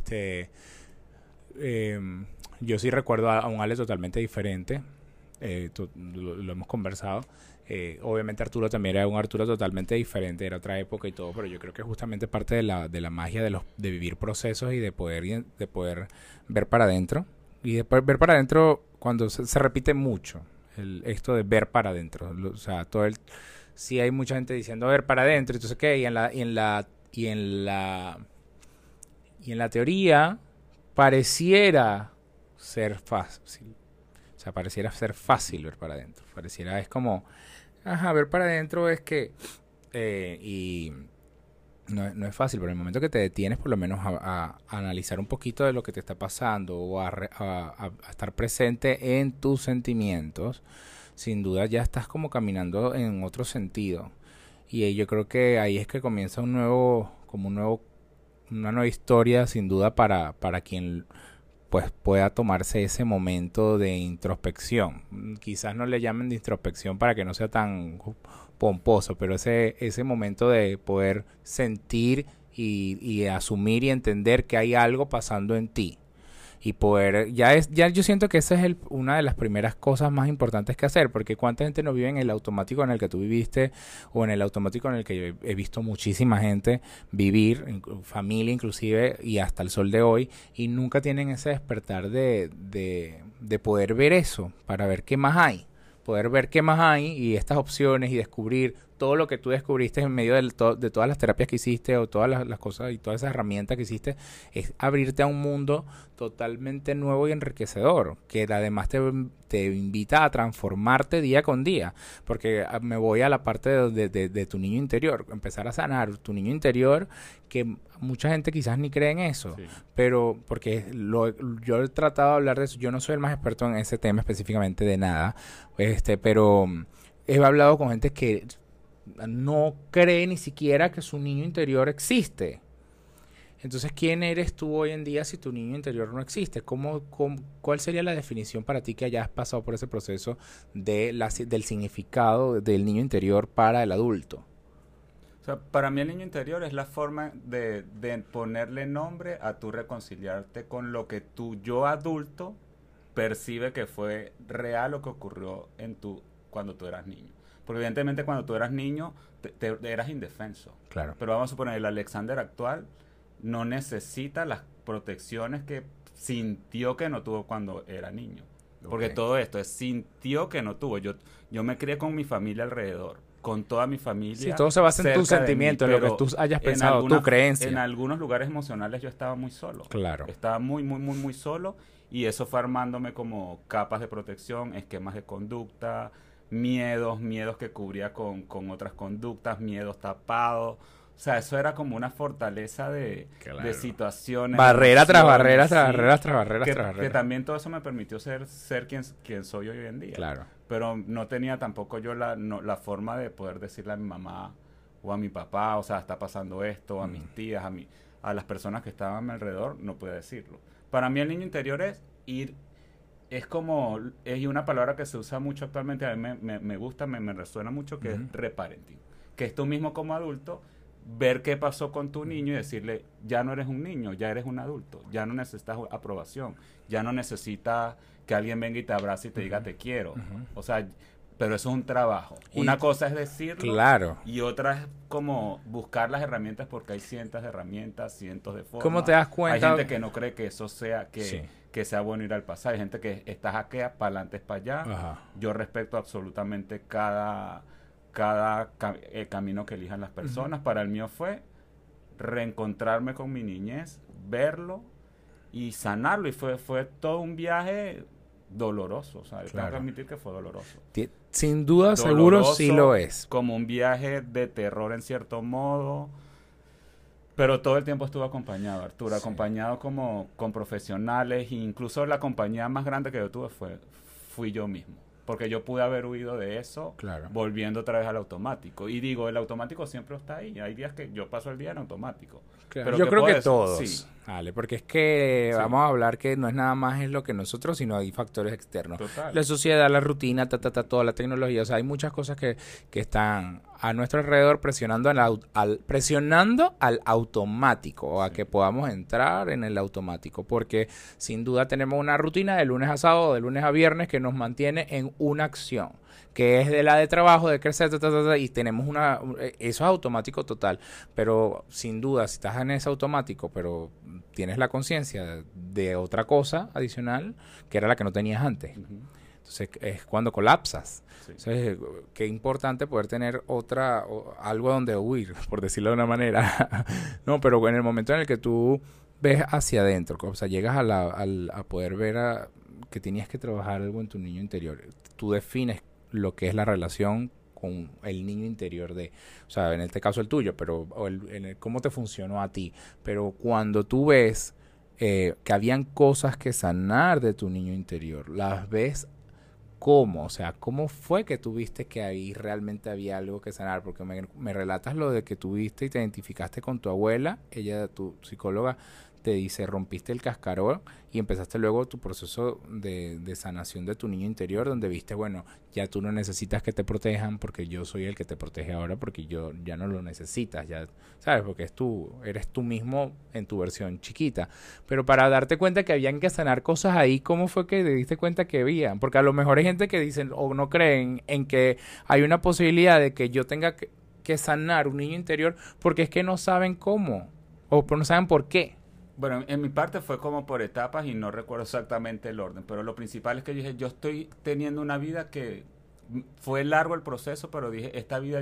yo sí recuerdo a un Ale totalmente diferente, lo hemos conversado. Obviamente Arturo también era un Arturo totalmente diferente, era otra época y todo, pero yo creo que justamente parte de la magia de vivir procesos y de poder ver para adentro. Y después ver para adentro cuando se repite mucho esto de ver para adentro. O sea, sí hay mucha gente diciendo ver para adentro, entonces qué, y en la teoría pareciera ser fácil. O sea, pareciera ser fácil ver para adentro. Es como, ver para adentro es que, y no es fácil, pero en el momento que te detienes por lo menos a analizar un poquito de lo que te está pasando o a estar presente en tus sentimientos, sin duda ya estás como caminando en otro sentido. Y yo creo que ahí es que comienza una nueva historia, sin duda, para quien pues pueda tomarse ese momento de introspección. Quizás no le llamen de introspección para que no sea tan pomposo, pero ese momento de poder sentir y asumir y entender que hay algo pasando en ti. Y poder, ya yo siento que esa es una de las primeras cosas más importantes que hacer, porque cuánta gente no vive en el automático en el que tú viviste, o en el automático en el que yo he visto muchísima gente vivir, familia inclusive, y hasta el sol de hoy, y nunca tienen ese despertar de poder ver eso, para ver qué más hay, y estas opciones, y descubrir todo lo que tú descubriste en medio de todas las terapias que hiciste, o todas las cosas y todas esas herramientas que hiciste, es abrirte a un mundo totalmente nuevo y enriquecedor, que además te invita a transformarte día con día, porque me voy a la parte de tu niño interior, empezar a sanar tu niño interior, que mucha gente quizás ni cree en eso, Sí. pero porque yo he tratado de hablar de eso, yo no soy el más experto en ese tema específicamente de nada, pero he hablado con gente que no cree ni siquiera que su niño interior existe. Entonces, ¿quién eres tú hoy en día si tu niño interior no existe? ¿Cuál sería la definición para ti que hayas pasado por ese proceso del significado del niño interior para el adulto? O sea, para mí el niño interior es la forma de ponerle nombre a tu reconciliarte con lo que tu yo adulto percibe que fue real o que ocurrió cuando tú eras niño. Porque evidentemente cuando tú eras niño eras indefenso. Claro. Pero vamos a suponer, el Alexander actual no necesita las protecciones que sintió que no tuvo cuando era niño. Porque todo esto sintió que no tuvo. Yo me crié con mi familia alrededor. con toda mi familia. Sí, todo se basa en tu sentimiento, en lo que tú hayas pensado, tu creencia. En algunos lugares emocionales yo estaba muy solo. Claro. Estaba muy, muy, muy, muy solo, y eso fue armándome como capas de protección, esquemas de conducta, miedos que cubría con otras conductas, miedos tapados. O sea, eso era como una fortaleza de situaciones. Barrera tras barrera, tras barreras, tras barreras, tras barreras. Que también todo eso me permitió ser quien soy hoy en día. Claro. Pero no tenía tampoco yo la forma de poder decirle a mi mamá o a mi papá, o sea, está pasando esto, o a mis tías, a las personas que estaban a mi alrededor, no pude decirlo. Para mí el niño interior es una palabra que se usa mucho actualmente, a mí me gusta, me resuena mucho, que es reparenting. Que es tú mismo como adulto ver qué pasó con tu niño y decirle, ya no eres un niño, ya eres un adulto, ya no necesitas aprobación, ya no necesitas que alguien venga y te abrace y te diga te quiero. O sea, pero eso es un trabajo. Una cosa es decirlo, claro, y otra es como buscar las herramientas, porque hay cientos de herramientas, cientos de formas. ¿Cómo te das cuenta? Hay gente que no cree que eso sea, que sea bueno ir al pasado. Hay gente que está hackeada, para adelante es para allá. Ajá. Yo respeto absolutamente cada camino que elijan las personas. Para el mío fue reencontrarme con mi niñez, verlo y sanarlo, y fue todo un viaje doloroso, o sea, tengo que admitir que fue doloroso. Sin duda, seguro sí lo es. Como un viaje de terror en cierto modo, pero todo el tiempo estuve acompañado, Arturo, acompañado como con profesionales, e incluso la compañía más grande que yo tuve fui yo mismo. Porque yo pude haber huido de eso, volviendo otra vez al automático. Y digo, el automático siempre está ahí. Hay días que yo paso el día en automático. Claro. Pero yo creo que todos. Sí. Vale, porque es que vamos a hablar que no es nada más es lo que nosotros, sino hay factores externos. Total. La sociedad, la rutina, toda la tecnología. O sea, hay muchas cosas que están a nuestro alrededor presionando al automático, o a que podamos entrar en el automático. Porque sin duda tenemos una rutina de lunes a sábado, de lunes a viernes, que nos mantiene en una acción, que es de la de trabajo, de crecer, y tenemos eso es automático total. Pero sin duda, si estás en ese automático, pero tienes la conciencia de otra cosa adicional, que era la que no tenías antes. Entonces es cuando colapsas. Sí. Entonces, qué importante poder tener algo donde huir, por decirlo de una manera. No, pero en el momento en el que tú ves hacia adentro, o sea, llegas a poder ver que tenías que trabajar algo en tu niño interior, tú defines lo que es la relación con el niño interior o sea, en este caso el tuyo, pero cómo te funcionó a ti. Pero cuando tú ves que habían cosas que sanar de tu niño interior, las ves ¿cómo? O sea, ¿cómo fue que tú viste que ahí realmente había algo que sanar? Porque me relatas lo de que tuviste y te identificaste con tu abuela, ella, tu psicóloga, te dice, rompiste el cascarón y empezaste luego tu proceso de sanación de tu niño interior, donde viste, bueno, ya tú no necesitas que te protejan porque yo soy el que te protege ahora, porque yo ya no lo necesitas, ya sabes, porque eres tú mismo en tu versión chiquita. Pero para darte cuenta que habían que sanar cosas ahí, ¿cómo fue que te diste cuenta que habían? Porque a lo mejor hay gente que dicen o no creen en que hay una posibilidad de que yo tenga que sanar un niño interior, porque es que no saben cómo o no saben por qué. Bueno, en mi parte fue como por etapas y no recuerdo exactamente el orden, pero lo principal es que yo dije, yo estoy teniendo una vida que fue largo el proceso, pero dije, esta vida,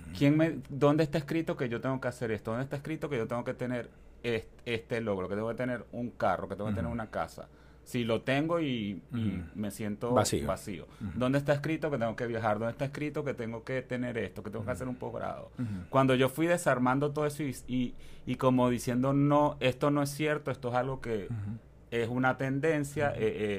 ¿dónde está escrito que yo tengo que hacer esto? ¿Dónde está escrito que yo tengo que tener este logro, que tengo que tener un carro, que tengo que tener una casa? Si lo tengo y me siento vacío. ¿Dónde está escrito que tengo que viajar? ¿Dónde está escrito que tengo que tener esto? Que tengo que hacer un posgrado. Cuando yo fui desarmando todo eso y como diciendo, no, esto no es cierto, esto es algo que es una tendencia,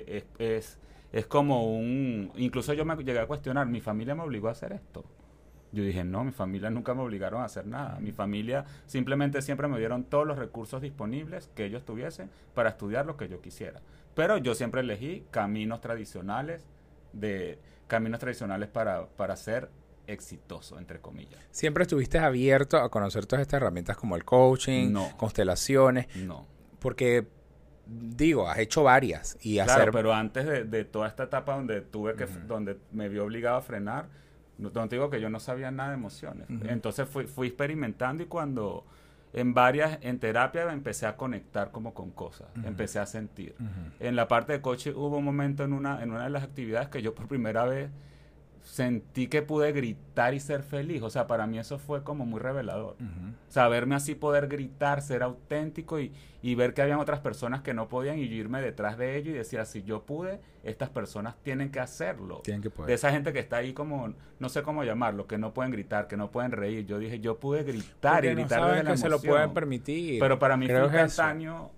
es como incluso yo me llegué a cuestionar, mi familia me obligó a hacer esto. Yo dije, no, mi familia nunca me obligaron a hacer nada. Mi familia simplemente siempre me dieron todos los recursos disponibles que ellos tuviesen para estudiar lo que yo quisiera. Pero yo siempre elegí caminos tradicionales para ser exitoso, entre comillas. ¿Siempre estuviste abierto a conocer todas estas herramientas como el coaching, constelaciones? No. Porque, digo, has hecho varias. Claro, pero antes de toda esta etapa donde donde me vi obligado a frenar, no te digo que yo no sabía nada de emociones. Entonces fui experimentando, y cuando en terapia empecé a conectar como con cosas, empecé a sentir. En la parte de coaching hubo un momento en una de las actividades que yo por primera vez sentí que pude gritar y ser feliz. O sea, para mí eso fue como muy revelador. Ujú. O sea, verme así, poder gritar, ser auténtico y ver que habían otras personas que no podían y yo irme detrás de ellos y decir, si yo pude, estas personas tienen que hacerlo. Tienen que De poder. esa gente que está ahí como, no sé cómo llamarlo, que no pueden gritar, que no pueden reír. Yo dije, yo pude gritar Porque y no gritar saben desde la que se lo emoción. pueden permitir. Pero para mí fue Creo que es eso. instantáneo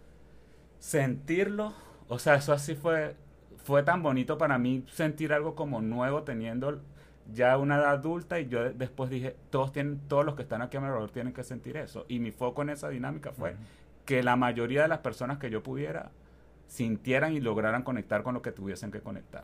sentirlo. O sea, eso así fue tan bonito para mí sentir algo como nuevo teniendo ya una edad adulta y yo después dije, todos los que están aquí a mi alrededor tienen que sentir eso. Y mi foco en esa dinámica fue Ujú. que la mayoría de las personas que yo pudiera sintieran y lograran conectar con lo que tuviesen que conectar.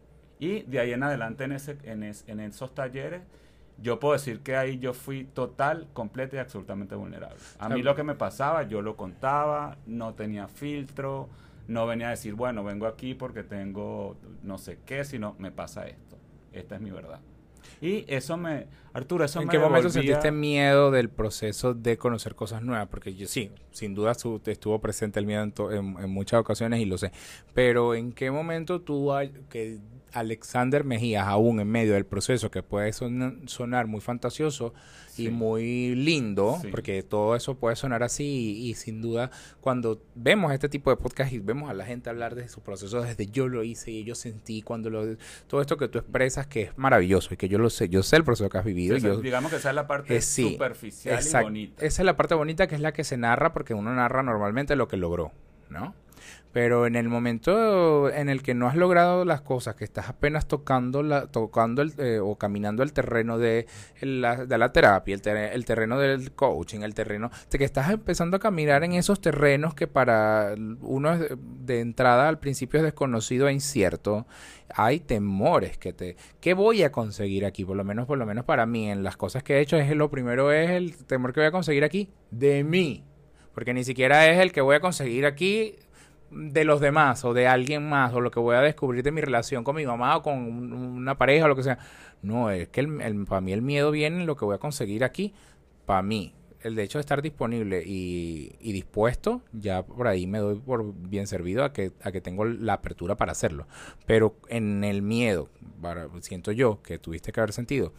Y de ahí en adelante en esos talleres, yo puedo decir que ahí yo fui total, completa y absolutamente vulnerable. A mí lo que me pasaba, yo lo contaba, no tenía filtro, no venía a decir, bueno, vengo aquí porque tengo no sé qué, sino me pasa esto. Esta es mi verdad. Y Arturo, eso ¿En me qué momento devolvía- sentiste miedo del proceso de conocer cosas nuevas? Porque yo sí, sin duda estuvo presente el miedo en muchas ocasiones y lo sé. Pero ¿en qué momento que Alexander Mejías, aún en medio del proceso, que puede sonar muy fantasioso y Sí. muy lindo, Sí. porque todo eso puede sonar así y sin duda cuando vemos este tipo de podcast y vemos a la gente hablar de su proceso desde yo lo hice y yo sentí todo esto que tú expresas que es maravilloso y que yo lo sé, yo sé el proceso que has vivido. Sí, digamos que esa es la parte Sí, superficial exacto. y bonita. Esa es la parte bonita que es la que se narra porque uno narra normalmente lo que logró, ¿no? Pero en el momento en el que no has logrado las cosas, que estás apenas tocando o caminando el terreno de la terapia, el terreno del coaching, el terreno de que estás empezando a caminar en esos terrenos que para uno de entrada al principio es desconocido e incierto, hay temores ¿qué voy a conseguir aquí? Por lo menos para mí, en las cosas que he hecho, lo primero es el temor que voy a conseguir aquí de mí. Porque ni siquiera es el que voy a conseguir aquí de los demás o de alguien más o lo que voy a descubrir de mi relación con mi mamá o con una pareja o lo que sea. No, es que para mí el miedo viene en lo que voy a conseguir aquí. Para mí, el hecho de estar disponible y dispuesto, ya por ahí me doy por bien servido a que tengo la apertura para hacerlo. Pero en el miedo, siento yo que tuviste que haber sentido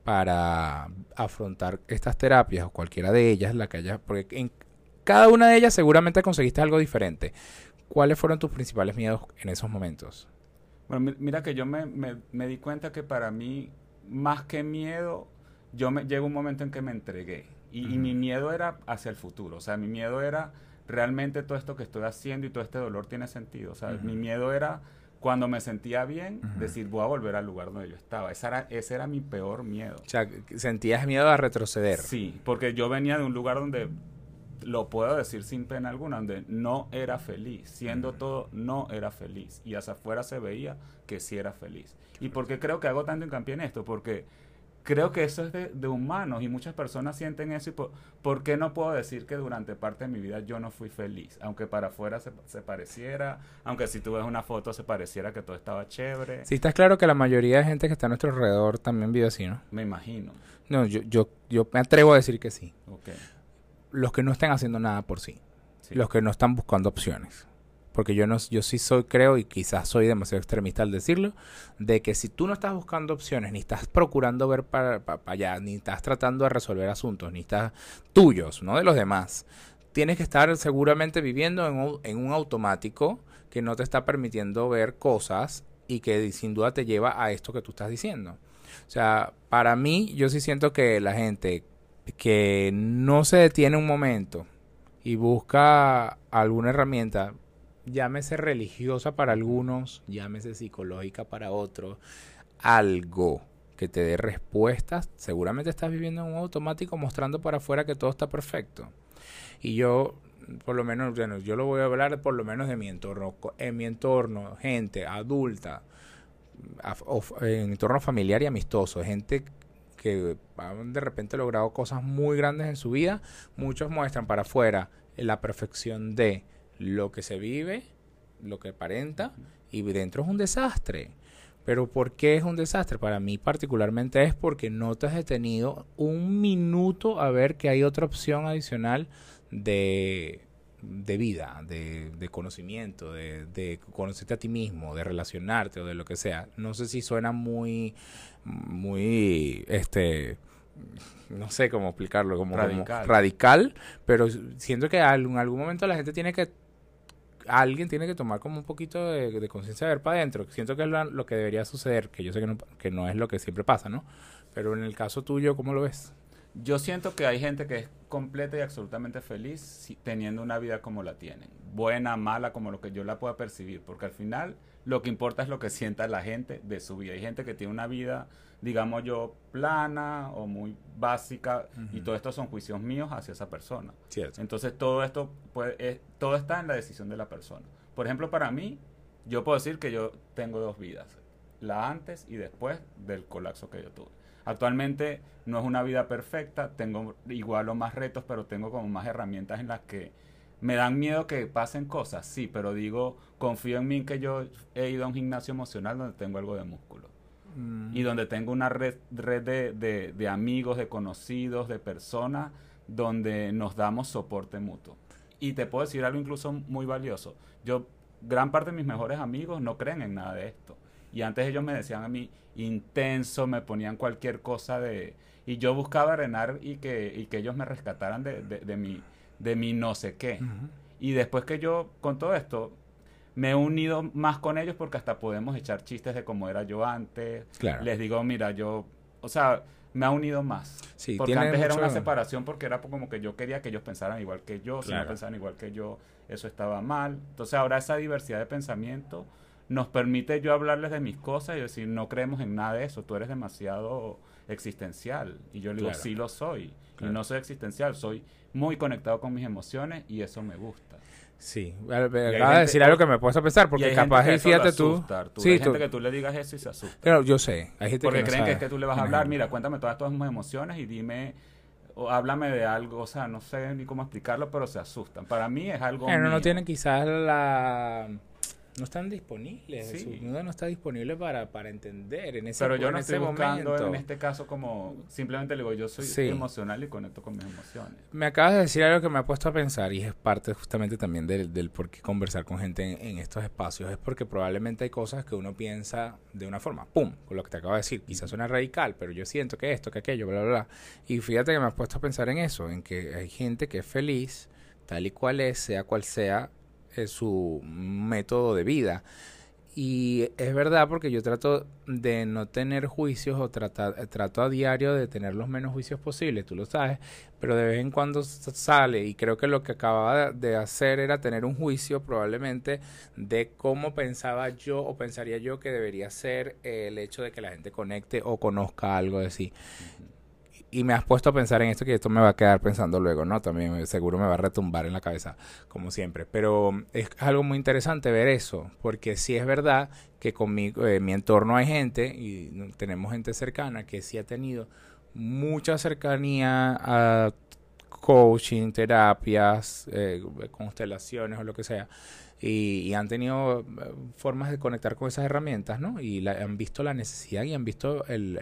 para afrontar estas terapias o cualquiera de ellas, porque en cada una de ellas seguramente conseguiste algo diferente. ¿Cuáles fueron tus principales miedos en esos momentos? Bueno, mira que yo me di cuenta que para mí, más que miedo, llegó un momento en que me entregué. Y mi miedo era hacia el futuro. O sea, mi miedo era realmente todo esto que estoy haciendo y todo este dolor tiene sentido. O sea, mi miedo era cuando me sentía bien, decir, voy a volver al lugar donde yo estaba. Ese era mi peor miedo. O sea, ¿sentías miedo a retroceder? Sí, porque yo venía de un lugar donde, lo puedo decir sin pena alguna, donde no era feliz. Siendo todo, no era feliz. Y hacia afuera se veía que sí era feliz. ¿Y por qué creo que hago tanto hincapié en esto? Porque creo que eso es de humanos y muchas personas sienten eso. Y ¿por qué no puedo decir que durante parte de mi vida yo no fui feliz? Aunque para afuera se pareciera, aunque si tú ves una foto se pareciera que todo estaba chévere. Sí, está claro que la mayoría de gente que está a nuestro alrededor también vive así, ¿no? Me imagino. No, yo me atrevo a decir que sí. Okay. Los que no están haciendo nada por sí. Sí. Los que no están buscando opciones. Porque yo sí creo, y quizás soy demasiado extremista al decirlo, de que si tú no estás buscando opciones, ni estás procurando ver para allá, ni estás tratando de resolver asuntos, ni estás tuyos, no de los demás, tienes que estar seguramente viviendo en un automático que no te está permitiendo ver cosas y que sin duda te lleva a esto que tú estás diciendo. O sea, para mí, yo sí siento que la gente que no se detiene un momento y busca alguna herramienta, llámese religiosa para algunos, llámese psicológica para otros, algo que te dé respuestas, seguramente estás viviendo en un automático mostrando para afuera que todo está perfecto. Y yo, por lo menos, bueno, yo lo voy a hablar por lo menos de mi entorno. En mi entorno, gente adulta, en entorno familiar y amistoso, gente que han de repente logrado cosas muy grandes en su vida, muchos muestran para afuera la perfección de lo que se vive, lo que aparenta, y dentro es un desastre. Pero ¿por qué es un desastre? Para mí particularmente es porque no te has detenido un minuto a ver que hay otra opción adicional de de vida, de conocimiento, de conocerte a ti mismo, de relacionarte o de lo que sea. No sé si suena muy, no sé cómo explicarlo, como radical, pero siento que en algún momento la gente alguien tiene que tomar como un poquito de conciencia de ver para adentro. Siento que es lo que debería suceder, que yo sé que no es lo que siempre pasa, ¿no? Pero en el caso tuyo, ¿cómo lo ves? Yo siento que hay gente que es completa y absolutamente feliz teniendo una vida como la tienen. Buena, mala, como lo que yo la pueda percibir. Porque al final lo que importa es lo que sienta la gente de su vida. Hay gente que tiene una vida, digamos yo, plana o muy básica. Y todo esto son juicios míos hacia esa persona. Cierto. Entonces todo esto todo está en la decisión de la persona. Por ejemplo, para mí, yo puedo decir que yo tengo 2 vidas. La antes y después del colapso que yo tuve. Actualmente no es una vida perfecta, tengo igual o más retos, pero tengo como más herramientas en las que me dan miedo que pasen cosas, sí, pero digo, confío en mí que yo he ido a un gimnasio emocional donde tengo algo de músculo. Y donde tengo una red de amigos, de conocidos, de personas, donde nos damos soporte mutuo. Y te puedo decir algo incluso muy valioso. Gran parte de mis mejores amigos no creen en nada de esto. Y antes ellos me decían a mí intenso, me ponían cualquier cosa y yo buscaba arenar y que ellos me rescataran de mi no sé qué. Y después que yo, con todo esto, me he unido más con ellos porque hasta podemos echar chistes de cómo era yo antes. Claro. Les digo, mira, o sea, me ha unido más. Sí, porque antes era una separación porque era como que yo quería que ellos pensaran igual que yo. Claro. Si no pensaban igual que yo, eso estaba mal. Entonces ahora esa diversidad de pensamiento nos permite yo hablarles de mis cosas y decir, no creemos en nada de eso, tú eres demasiado existencial. Y yo le digo, sí lo soy. Claro. Y no soy existencial, soy muy conectado con mis emociones y eso me gusta. Sí, acabas de decir algo que me he puesto a pensar, porque capaz que fíjate tú. Sí, hay gente que tú le digas eso y se asusta. Pero yo sé, hay gente porque que no creen sabe. que es que tú le vas a hablar, mira, cuéntame todas mis emociones y dime, o háblame de algo, o sea, no sé ni cómo explicarlo, pero se asustan. Para mí es algo mío. No tienen quizás no están disponibles, sí. Su mundo no está disponible para entender en ese momento. Pero yo no estoy buscando en este caso como, simplemente le digo, yo soy emocional y conecto con mis emociones. Me acabas de decir algo que me ha puesto a pensar y es parte justamente también del por qué conversar con gente en estos espacios, es porque probablemente hay cosas que uno piensa de una forma, ¡pum!, con lo que te acabo de decir, quizás suena radical, pero yo siento que esto, que aquello, bla, bla, bla. Y fíjate que me has puesto a pensar en eso, en que hay gente que es feliz, tal y cual es, sea cual sea, su método de vida. Y es verdad, porque yo trato de no tener juicios o trato a diario de tener los menos juicios posibles, tú lo sabes, pero de vez en cuando sale, y creo que lo que acababa de hacer era tener un juicio probablemente de cómo pensaba yo o pensaría yo que debería ser el hecho de que la gente conecte o conozca algo de sí. Y me has puesto a pensar en esto, que esto me va a quedar pensando luego, ¿no? También seguro me va a retumbar en la cabeza, como siempre. Pero es algo muy interesante ver eso, porque sí es verdad que conmigo, mi entorno hay gente, y tenemos gente cercana, que sí ha tenido mucha cercanía a coaching, terapias, constelaciones o lo que sea. Y han tenido formas de conectar con esas herramientas, ¿no? Y han visto la necesidad y han visto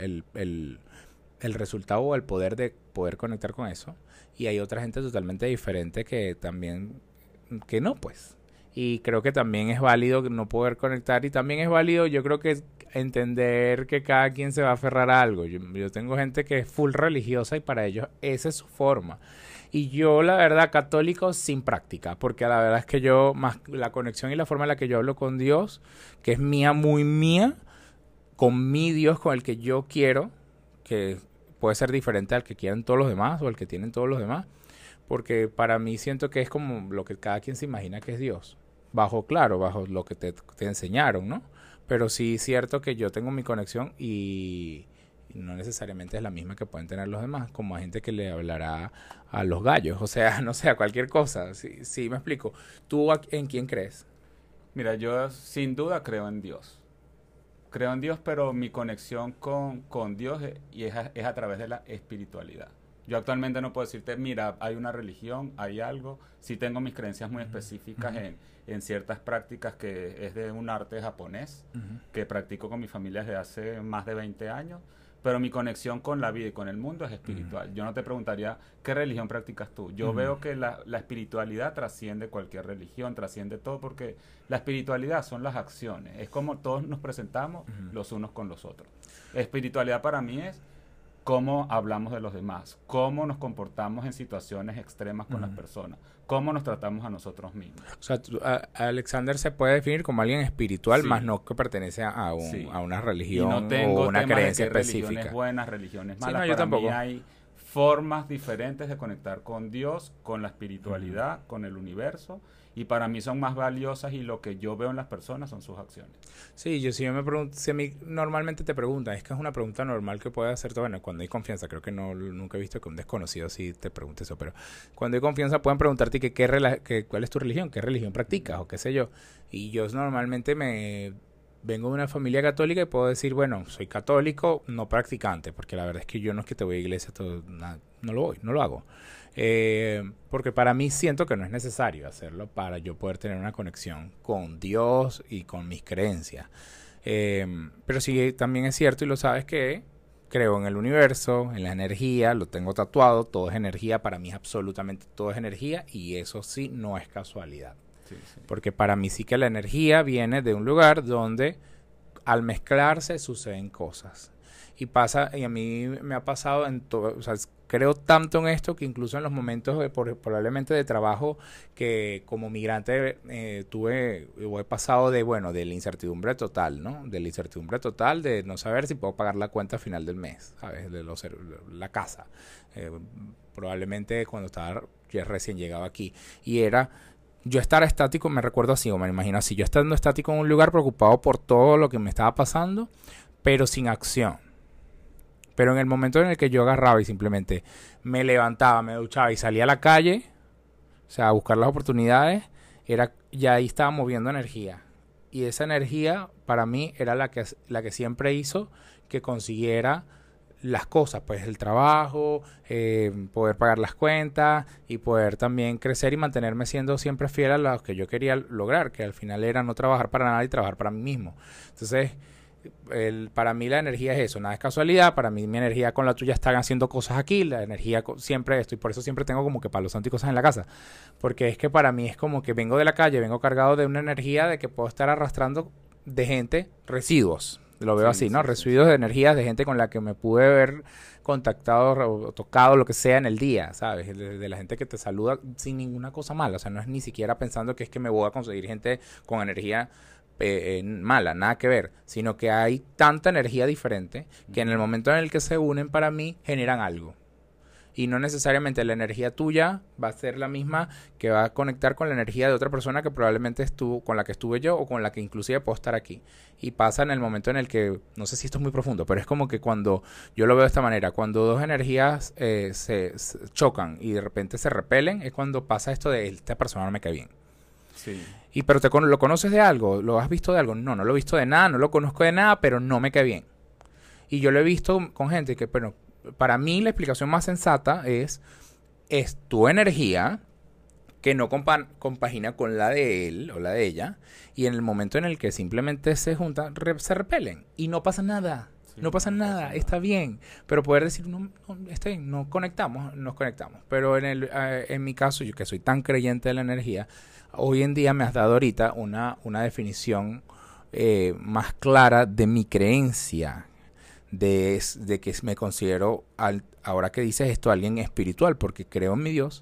el resultado o el poder de poder conectar con eso. Y hay otra gente totalmente diferente que también, que no, pues. Y creo que también es válido no poder conectar, y también es válido, yo creo que entender que cada quien se va a aferrar a algo. Yo tengo gente que es full religiosa y para ellos esa es su forma. Y yo, la verdad, católico sin práctica, porque la verdad es que yo, más la conexión y la forma en la que yo hablo con Dios, que es mía, muy mía, con mi Dios, con el que yo quiero, que puede ser diferente al que quieren todos los demás o al que tienen todos los demás, porque para mí siento que es como lo que cada quien se imagina que es Dios, bajo lo que te enseñaron, ¿no? Pero sí es cierto que yo tengo mi conexión y no necesariamente es la misma que pueden tener los demás, como hay gente que le hablará a los gallos, o sea, no sé, a cualquier cosa. Sí, me explico. ¿Tú en quién crees? Mira, yo sin duda creo en Dios. Creo en Dios, pero mi conexión con Dios es a través de la espiritualidad. Yo actualmente no puedo decirte, mira, hay una religión, hay algo. Sí tengo mis creencias muy específicas en ciertas prácticas que es de un arte japonés, que practico con mi familia desde hace más de 20 años. pero mi conexión con la vida y con el mundo es espiritual. Yo no te preguntaría qué religión practicas tú. Yo veo que la espiritualidad trasciende cualquier religión, trasciende todo, porque la espiritualidad son las acciones. Es como todos nos presentamos los unos con los otros. Espiritualidad para mí es cómo hablamos de los demás, cómo nos comportamos en situaciones extremas con las personas, cómo nos tratamos a nosotros mismos. O sea, Alexander se puede definir como alguien espiritual, más no que pertenece a una religión o una creencia específica. Religiones buenas, religiones malas. Sí, no, yo tampoco. Mí hay formas diferentes de conectar con Dios, con la espiritualidad, con el universo, y para mí son más valiosas, y lo que yo veo en las personas son sus acciones. Sí, yo me pregunto, si a mí normalmente te preguntan, es que es una pregunta normal que puede hacerte, bueno, cuando hay confianza, creo que nunca he visto que un desconocido sí te pregunte eso, pero cuando hay confianza pueden preguntarte cuál es tu religión, qué religión practicas o qué sé yo, y yo normalmente vengo de una familia católica y puedo decir, bueno, soy católico, no practicante, porque la verdad es que yo no es que te voy a iglesia, no lo hago. Porque para mí siento que no es necesario hacerlo para yo poder tener una conexión con Dios y con mis creencias. Pero sí, también es cierto, y lo sabes, que creo en el universo, en la energía, lo tengo tatuado, todo es energía, para mí absolutamente todo es energía, y eso sí no es casualidad. Sí. Porque para mí sí que la energía viene de un lugar donde al mezclarse suceden cosas. Y a mí me ha pasado en todo, o sea, creo tanto en esto que incluso en los momentos probablemente de trabajo que como migrante he pasado de la incertidumbre total, ¿no? De la incertidumbre total de no saber si puedo pagar la cuenta a final del mes, ¿sabes? La casa. Probablemente cuando estaba recién llegado aquí. Y era yo estar estático, me recuerdo así, o me imagino así, yo estando estático en un lugar preocupado por todo lo que me estaba pasando, pero sin acción. Pero en el momento en el que yo agarraba y simplemente me levantaba, me duchaba y salía a la calle, o sea, a buscar las oportunidades, ya ahí estaba moviendo energía. Y esa energía para mí era la que siempre hizo que consiguiera las cosas, pues el trabajo, poder pagar las cuentas y poder también crecer y mantenerme siendo siempre fiel a lo que yo quería lograr, que al final era no trabajar para nadie y trabajar para mí mismo. Entonces, para mí la energía es eso, nada es casualidad. Para mí mi energía con la tuya están haciendo cosas aquí, la energía siempre estoy, por eso siempre tengo como que palo santo y cosas en la casa, porque es que para mí es como que vengo de la calle, vengo cargado de una energía de que puedo estar arrastrando de gente residuos, lo veo así, ¿no? Residuos de energías de gente con la que me pude haber contactado o tocado, lo que sea en el día, ¿sabes? De la gente que te saluda sin ninguna cosa mala, o sea, no es ni siquiera pensando que es que me voy a conseguir gente con energía mala, nada que ver, sino que hay tanta energía diferente que en el momento en el que se unen, para mí generan algo, y no necesariamente la energía tuya va a ser la misma que va a conectar con la energía de otra persona que probablemente con la que estuve yo, o con la que inclusive puedo estar aquí. Y pasa en el momento en el que, no sé si esto es muy profundo, pero es como que cuando yo lo veo de esta manera, cuando dos energías se chocan y de repente se repelen, es cuando pasa esto de esta persona no me cae bien. Sí. Pero ¿lo conoces de algo? ¿Lo has visto de algo? No lo he visto de nada, no lo conozco de nada, pero no me cae bien. Y yo lo he visto con gente que, bueno, para mí la explicación más sensata es tu energía que no compagina con la de él o la de ella, y en el momento en el que simplemente se juntan, se repelen y no pasa nada. Sí, no pasa nada, está bien, pero poder decir, no está bien, nos conectamos. Pero en mi caso, yo que soy tan creyente de la energía, hoy en día me has dado ahorita una definición más clara de mi creencia, de que me considero, ahora que dices esto, alguien espiritual, porque creo en mi Dios,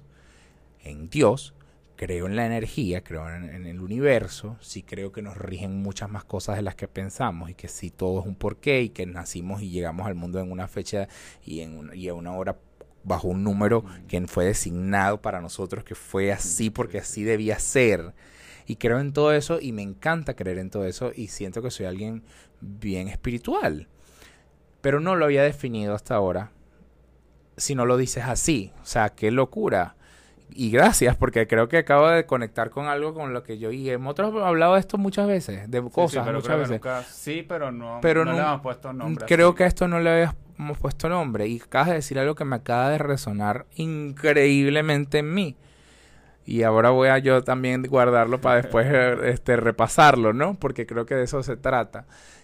creo en la energía, creo en el universo, sí creo que nos rigen muchas más cosas de las que pensamos, y que sí todo es un porqué, y que nacimos y llegamos al mundo en una fecha y a una hora bajo un número que fue designado para nosotros, que fue así porque así debía ser. Y creo en todo eso, y me encanta creer en todo eso, y siento que soy alguien bien espiritual. Pero no lo había definido hasta ahora, si no lo dices así. O sea, qué locura. Y gracias, porque creo que acabo de conectar con algo con lo que yo... Y hemos hablado de esto muchas veces, de cosas pero muchas veces. Pero no le hemos puesto nombre. Creo que a esto no le habíamos puesto nombre. Y acabas de decir algo que me acaba de resonar increíblemente en mí. Y ahora voy a yo también guardarlo para después repasarlo, ¿no? Porque creo que de eso se trata.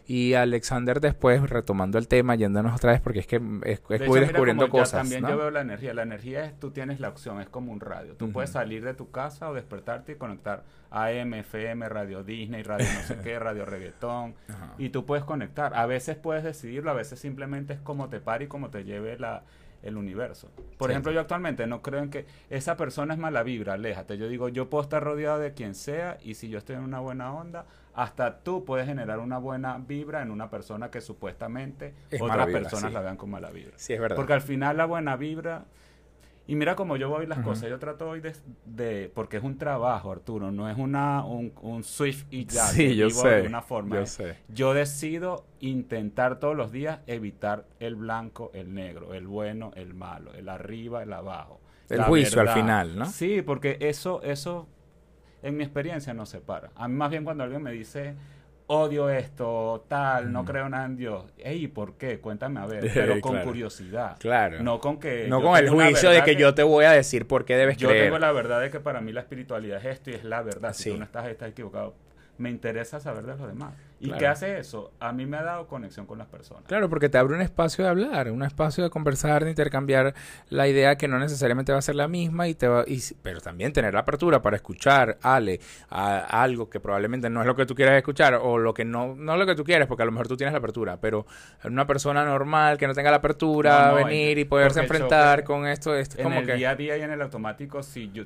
Y Alexander después, retomando el tema, yéndonos otra vez, porque es que voy descubriendo cosas, también ¿no? yo veo la energía. La energía es, tú tienes la opción, es como un radio. Tú puedes salir de tu casa o despertarte y conectar AM, FM, Radio Disney, Radio no sé qué, Radio Reggaetón. Y tú puedes conectar. A veces puedes decidirlo, a veces simplemente es como te pare y como te lleve el universo. Por ejemplo, yo actualmente no creo en que esa persona es mala vibra, aléjate. Yo digo, yo puedo estar rodeado de quien sea y si yo estoy en una buena onda, hasta tú puedes generar una buena vibra en una persona que supuestamente otras personas la vean con mala vibra. Sí, es verdad. Porque al final la buena vibra... Y mira cómo yo voy las cosas. Yo trato hoy porque es un trabajo, Arturo. No es un Swift y ya. Sí, yo sé. De una forma. Yo sé. Yo decido intentar todos los días evitar el blanco, el negro, el bueno, el malo, el arriba, el abajo. El juicio al final, ¿no? Sí, porque eso en mi experiencia no se para. A mí más bien cuando alguien me dice... odio esto, tal, no creo nada en Dios. Ey, ¿por qué? Cuéntame a ver, pero con curiosidad. Claro. No con que... No con el juicio de que yo te voy a decir por qué debes creer. Yo tengo la verdad de que para mí la espiritualidad es esto y es la verdad. Si tú no estás equivocado. Me interesa saber de los demás. ¿Y qué hace eso? A mí me ha dado conexión con las personas. Claro, porque te abre un espacio de hablar, un espacio de conversar, de intercambiar la idea que no necesariamente va a ser la misma, pero también tener la apertura para escuchar a algo que probablemente no es lo que tú quieras escuchar, o lo que no es lo que tú quieres, porque a lo mejor tú tienes la apertura, pero una persona normal que no tenga la apertura, venir y poderse enfrentar con esto es en como el que... día a día y en el automático, si yo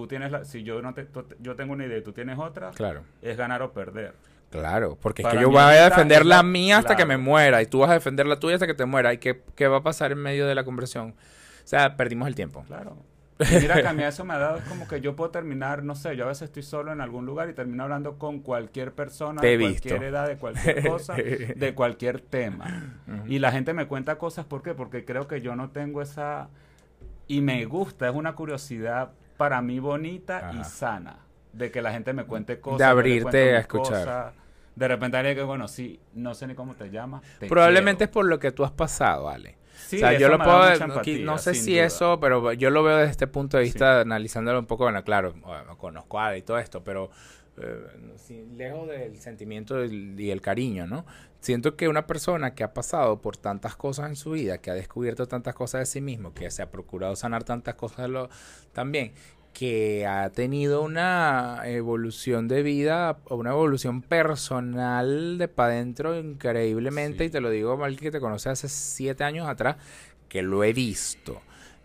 tengo una idea y tú tienes otra, es ganar o perder. Claro, porque es Para que yo mí voy a defender la mía hasta que claro. me muera y tú vas a defender la tuya hasta que te muera. ¿Y qué va a pasar en medio de la conversación? O sea, perdimos el tiempo. Claro. Y mira que a mí eso me ha dado, es como que yo puedo terminar, no sé, yo a veces estoy solo en algún lugar y termino hablando con cualquier persona, de cualquier edad, de cualquier cosa, de cualquier tema. Y la gente me cuenta cosas, ¿por qué? Porque creo que yo no tengo esa... Y me gusta, es una curiosidad para mí bonita y sana, de que la gente me cuente cosas. De abrirte a escuchar. Cosas. De repente alguien que, bueno, sí, no sé ni cómo te llamas. Probablemente es por lo que tú has pasado, Ale. Sí, o sea, yo lo puedo, empatía, no sé si duda. Eso, pero yo lo veo desde este punto de vista, analizándolo un poco, bueno, claro, conozco a Ale y todo esto, pero lejos del sentimiento y el cariño, ¿no? Siento que una persona que ha pasado por tantas cosas en su vida, que ha descubierto tantas cosas de sí mismo, que se ha procurado sanar tantas cosas también, que ha tenido una evolución de vida o una evolución personal de para adentro increíblemente, y te lo digo mal que te conoce hace 7 años atrás, que lo he visto.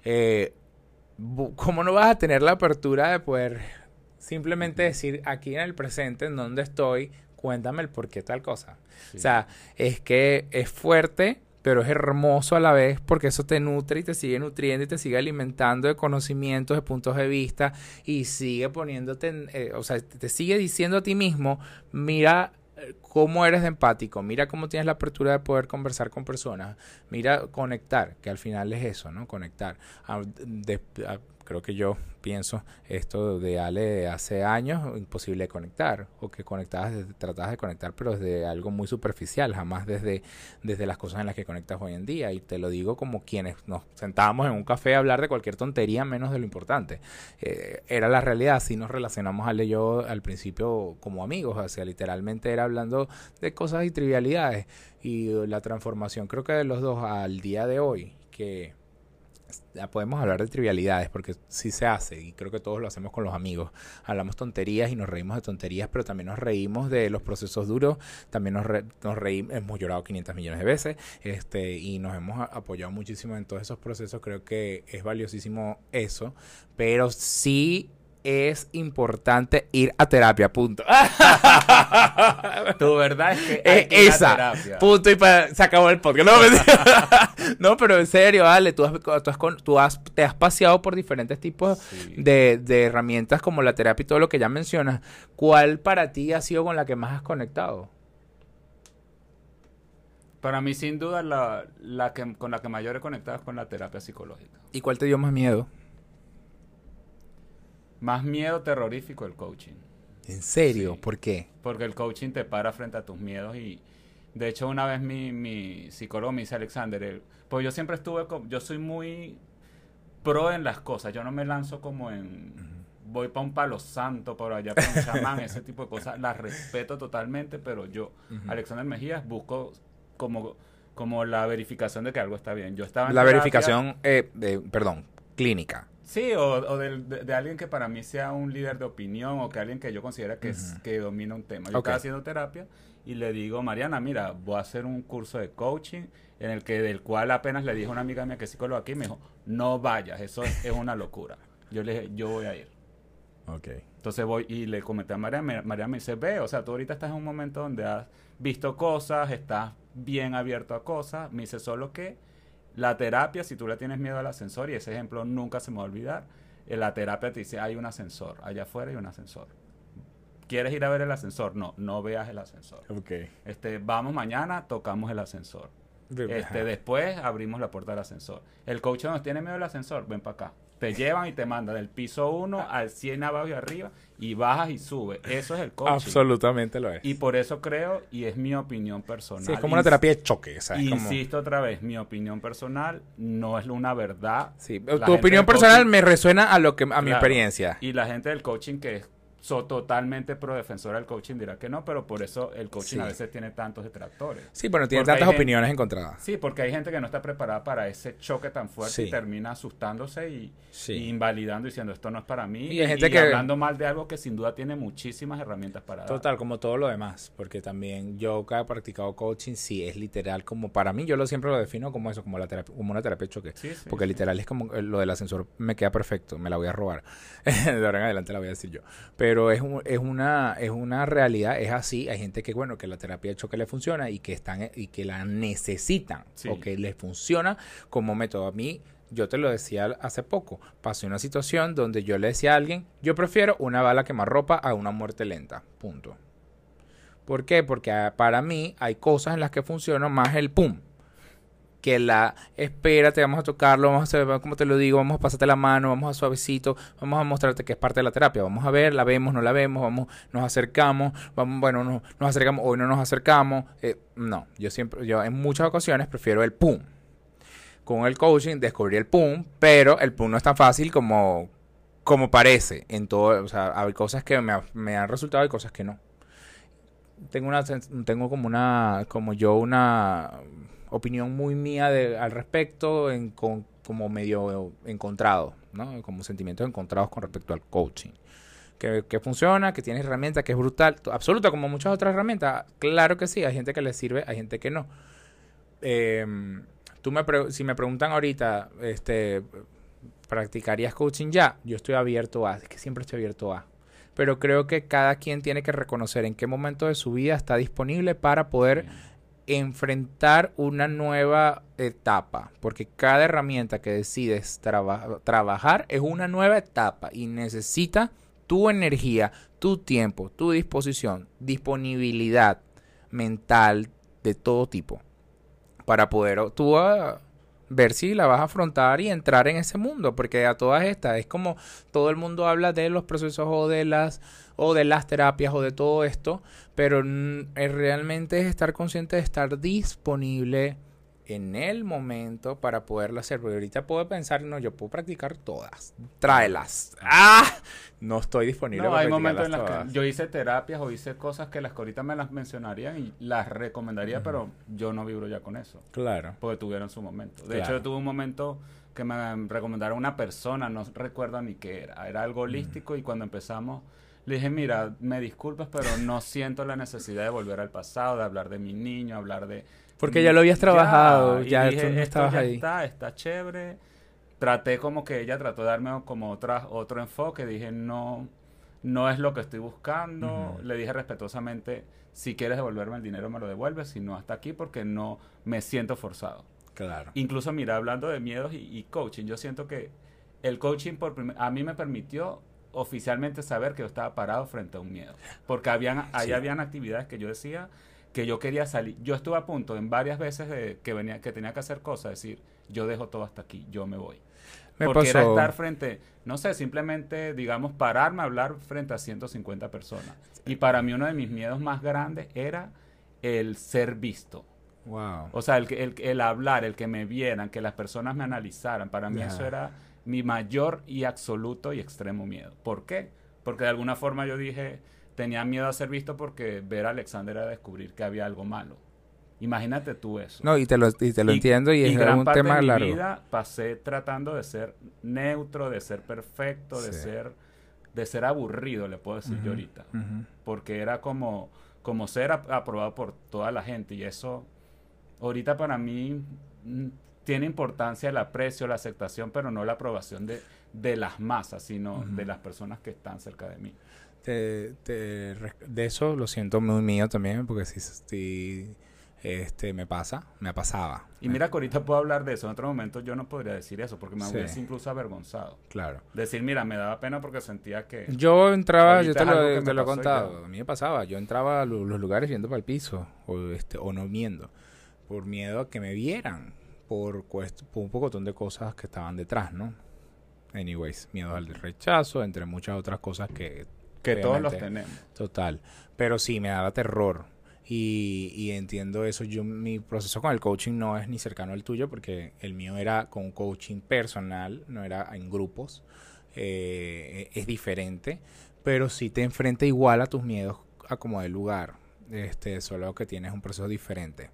¿Cómo no vas a tener la apertura de poder simplemente decir aquí en el presente, en donde estoy, cuéntame el por qué tal cosa? O sea, es que es fuerte, pero es hermoso a la vez, porque eso te nutre y te sigue nutriendo y te sigue alimentando de conocimientos, de puntos de vista, y sigue poniéndote, o sea, te sigue diciendo a ti mismo, mira cómo eres de empático, mira cómo tienes la apertura de poder conversar con personas, mira, conectar, que al final es eso, ¿no? Conectar. Creo que yo pienso esto de Ale hace años, imposible de conectar, o que tratabas de conectar, pero desde algo muy superficial, jamás desde las cosas en las que conectas hoy en día. Y te lo digo como quienes nos sentábamos en un café a hablar de cualquier tontería menos de lo importante. Era la realidad, así nos relacionamos Ale y yo al principio como amigos, o sea, literalmente era hablando de cosas y trivialidades. Y la transformación creo que de los dos al día de hoy, que ya podemos hablar de trivialidades porque sí se hace, y creo que todos lo hacemos con los amigos. Hablamos tonterías y nos reímos de tonterías, pero también nos reímos de los procesos duros, también nos reímos, hemos llorado 500 millones de veces, y nos hemos apoyado muchísimo en todos esos procesos. Creo que es valiosísimo eso, pero sí es importante ir a terapia, punto. Tu verdad es que hay que ir a terapia. Punto, y se acabó el podcast. No, pero en serio, Ale, te has paseado por diferentes tipos de herramientas como la terapia y todo lo que ya mencionas. ¿Cuál para ti ha sido con la que más has conectado? Para mí, sin duda, con la que mayor he conectado es con la terapia psicológica. ¿Y cuál te dio más miedo? Más miedo terrorífico el coaching. ¿En serio? Sí. ¿Por qué? Porque el coaching te para frente a tus miedos y... De hecho, una vez mi psicólogo me dice, Alexander, pues yo siempre yo soy muy pro en las cosas. Yo no me lanzo como en voy para un palo santo, por allá para un chamán, ese tipo de cosas, las respeto totalmente, pero yo, Alexander Mejías, busco como la verificación de que algo está bien. Yo estaba en La terapia, verificación, perdón, clínica. sí, o de alguien que para mí sea un líder de opinión o que alguien que yo considera que domina un tema. Yo estaba haciendo terapia y le digo, Mariana, mira, voy a hacer un curso de coaching del cual apenas le dije a una amiga mía que es psicóloga aquí y me dijo, no vayas, eso es una locura. Yo le dije, yo voy a ir. Okay. Entonces voy y le comenté a Mariana, Mariana me dice, ve, o sea, tú ahorita estás en un momento donde has visto cosas, estás bien abierto a cosas, me dice solo que la terapia, si tú le tienes miedo al ascensor, y ese ejemplo nunca se me va a olvidar, en la terapia te dice, hay un ascensor, allá afuera hay un ascensor. ¿Quieres ir a ver el ascensor? No, no veas el ascensor. Okay. Vamos mañana, tocamos el ascensor. Después abrimos la puerta del ascensor. El coach nos tiene miedo al ascensor, ven para acá. Te llevan y te mandan del piso 1 al 100 abajo y arriba y bajas y subes. Eso es el coaching. Absolutamente lo es. Y por eso creo, y es mi opinión personal. Sí, es como una terapia de choque, ¿sabes? Insisto otra vez, mi opinión personal no es una verdad. Sí, tu opinión personal me resuena a mi experiencia. Y la gente del coaching que es totalmente pro defensora del coaching dirá que no, pero por eso el coaching a veces tiene tantos detractores. Sí, pero tiene tantas opiniones encontradas. Sí, porque hay gente que no está preparada para ese choque tan fuerte y termina asustándose y invalidando, diciendo esto no es para mí. Y hay gente que hablando mal de algo que sin duda tiene muchísimas herramientas para dar. Total, como todo lo demás, porque también yo que he practicado coaching, sí, es literal como para mí, yo siempre lo defino como eso, como una terapia de choque. Sí, porque literal es como lo del ascensor me queda perfecto, me la voy a robar. De ahora en adelante la voy a decir yo. Pero es una realidad, es así. Hay gente que, bueno, que la terapia de choque le funciona y que la necesitan o que les funciona como método. A mí, yo te lo decía hace poco, pasé una situación donde yo le decía a alguien, yo prefiero una bala quemarropa a una muerte lenta, punto. ¿Por qué? Porque para mí hay cosas en las que funciona más el pum. Que espérate, vamos a tocarlo, vamos a hacer, como te lo digo, vamos a pasarte la mano, vamos a suavecito, vamos a mostrarte que es parte de la terapia, vamos a ver, la vemos, no la vemos, nos acercamos, nos acercamos, hoy no nos acercamos, no, yo en muchas ocasiones prefiero el pum. Con el coaching descubrí el pum, pero el pum no es tan fácil como parece en todo, o sea, hay cosas que me han resultado y cosas que no. Tengo como una opinión muy mía al respecto, como medio encontrado, ¿no? Como sentimientos encontrados con respecto al coaching. Que funciona, que tiene herramientas, que es brutal, absoluta como muchas otras herramientas. Claro que sí, hay gente que le sirve, hay gente que no. Si me preguntan ahorita, ¿practicarías coaching ya? Yo estoy abierto es que siempre estoy abierto a. Pero creo que cada quien tiene que reconocer en qué momento de su vida está disponible para poder enfrentar una nueva etapa, porque cada herramienta que decides trabajar es una nueva etapa y necesita tu energía, tu tiempo, tu disposición, disponibilidad mental de todo tipo para poder ver si la vas a afrontar y entrar en ese mundo, porque a todas estas es como todo el mundo habla de los procesos o de las terapias o de todo esto, pero realmente es estar consciente de estar disponible en el momento para poderlo hacer, porque ahorita puedo pensar, no, yo puedo practicar todas, tráelas, no estoy disponible para hay momentos en todas. los que yo hice terapias o hice cosas que las que ahorita me las mencionarían y las recomendaría, pero yo no vibro ya con eso. Claro. Porque tuvieron su momento. De hecho, yo tuve un momento que me recomendaron una persona, no recuerdo ni qué era algo holístico y cuando empezamos le dije, mira, me disculpas, pero no siento la necesidad de volver al pasado, de hablar de mi niño, hablar de... Porque ya lo habías trabajado, ya dije, tú no estabas ahí. Está chévere. Traté como que ella trató de darme como otro enfoque. Dije, no es lo que estoy buscando. Le dije respetuosamente, si quieres devolverme el dinero me lo devuelves, si no hasta aquí porque no me siento forzado. Claro. Incluso, mira, hablando de miedos y coaching, yo siento que el coaching a mí me permitió oficialmente saber que yo estaba parado frente a un miedo. Porque habían actividades que yo decía que yo quería salir. Yo estuve a punto en varias veces que tenía que hacer cosas, decir, yo dejo todo hasta aquí, yo me voy. Porque era estar frente, no sé, simplemente, digamos, pararme a hablar frente a 150 personas. Y para mí uno de mis miedos más grandes era el ser visto. Wow. O sea, el hablar, el que me vieran, que las personas me analizaran. Para mí eso era mi mayor y absoluto y extremo miedo. ¿Por qué? Porque de alguna forma yo dije, tenía miedo a ser visto porque ver a Alexander era descubrir que había algo malo. Imagínate tú eso. No, y te lo entiendo y es gran un parte tema de mi largo. vida pasé tratando de ser neutro, de ser perfecto, Sí. de ser aburrido, le puedo decir yo ahorita. Porque era como ser aprobado por toda la gente. Y eso, ahorita para mí, tiene importancia el aprecio, la aceptación, pero no la aprobación de las masas, sino de las personas que están cerca de mí. De eso lo siento muy mío también, porque sí me pasaba. Y mira que ahorita puedo hablar de eso. En otro momento yo no podría decir eso, porque me Sí. hubiese incluso avergonzado. Claro. Decir, mira, me daba pena porque sentía que... Yo entraba, yo ahorita te es algo que lo me he pasó contado, ya. a mí me pasaba, yo entraba a los lugares viendo para el piso, o no viendo, por miedo a que me vieran, por un pocotón de cosas que estaban detrás, ¿no? Anyways, miedo al rechazo, entre muchas otras cosas que todos los obviamente, tenemos. total, pero sí, me daba terror. Y entiendo eso. Mi proceso con el coaching no es ni cercano al tuyo, porque el mío era con un coaching personal, no era en grupos. Es diferente, pero sí te enfrenta igual a tus miedos a como de lugar. Solo que tienes un proceso diferente.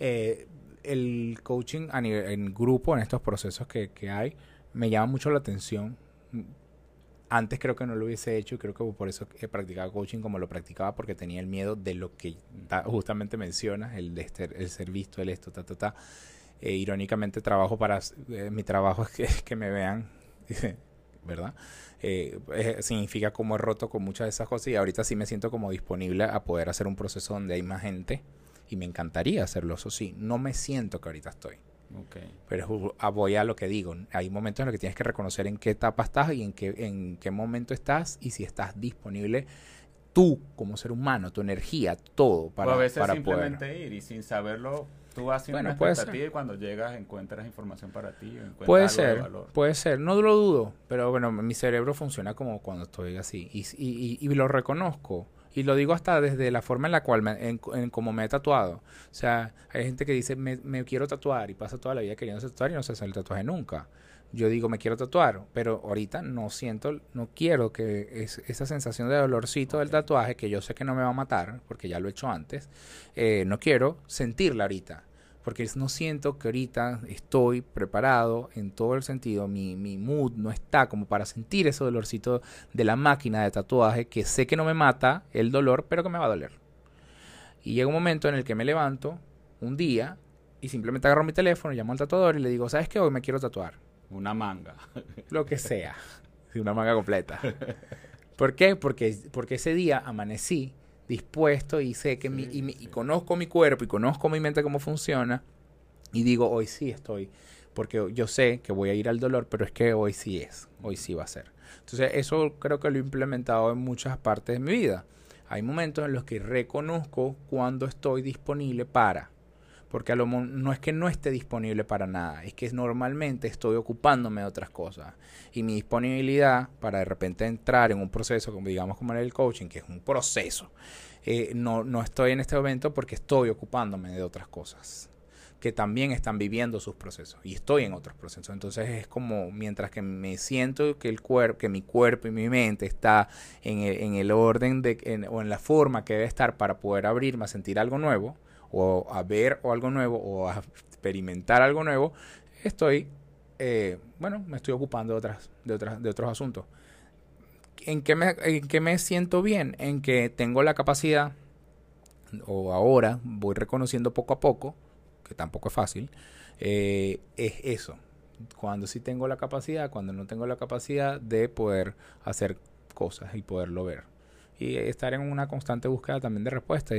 El coaching en grupo, en estos procesos que hay, me llama mucho la atención. Antes creo que no lo hubiese hecho y creo que por eso he practicado coaching como lo practicaba, porque tenía el miedo de lo que justamente mencionas, el ser visto, el esto, irónicamente trabajo mi trabajo es que me vean, ¿verdad? Significa como he roto con muchas de esas cosas y ahorita sí me siento como disponible a poder hacer un proceso donde hay más gente y me encantaría hacerlo, eso sí, no me siento que ahorita estoy. Okay. Pero voy a lo que digo. Hay momentos en los que tienes que reconocer en qué etapa estás y en qué momento estás y si estás disponible tú como ser humano, tu energía, todo para o a veces para simplemente poder ir y sin saberlo tú vas sin una expectativa y cuando llegas encuentras información para ti o encuentras algo de valor. Puede ser, no lo dudo, pero bueno, mi cerebro funciona como cuando estoy así y lo reconozco. Y lo digo hasta desde la forma en la cual como me he tatuado. O sea, hay gente que dice, me quiero tatuar y pasa toda la vida queriéndose tatuar y no se hace el tatuaje nunca. Yo digo, me quiero tatuar, pero ahorita no quiero que esa sensación de dolorcito del tatuaje, que yo sé que no me va a matar, porque ya lo he hecho antes, no quiero sentirla ahorita. Porque no siento que ahorita estoy preparado en todo el sentido, mi mood no está como para sentir ese dolorcito de la máquina de tatuaje, que sé que no me mata el dolor, pero que me va a doler. Y llega un momento en el que me levanto un día y simplemente agarro mi teléfono, llamo al tatuador y le digo, ¿sabes qué? Hoy me quiero tatuar. Una manga. Lo que sea. Una manga completa. ¿Por qué? Porque ese día amanecí dispuesto y sé que y conozco mi cuerpo y conozco mi mente cómo funciona y digo, hoy sí estoy, porque yo sé que voy a ir al dolor, pero es que hoy sí va a ser. Entonces eso creo que lo he implementado en muchas partes de mi vida. Hay momentos en los que reconozco cuando estoy disponible porque no es que no esté disponible para nada, es que normalmente estoy ocupándome de otras cosas. Y mi disponibilidad para de repente entrar en un proceso, como digamos como en el coaching, que es un proceso, no estoy en este momento porque estoy ocupándome de otras cosas que también están viviendo sus procesos y estoy en otros procesos. Entonces es como mientras que me siento que mi cuerpo y mi mente está en el orden o en la forma que debe estar para poder abrirme a sentir algo nuevo, o a ver algo nuevo, o a experimentar algo nuevo, me estoy ocupando de otros asuntos. ¿En qué me siento bien? En que tengo la capacidad, o ahora voy reconociendo poco a poco, que tampoco es fácil, es eso. Cuando sí tengo la capacidad, cuando no tengo la capacidad de poder hacer cosas y poderlo ver. Y estar en una constante búsqueda también de respuesta y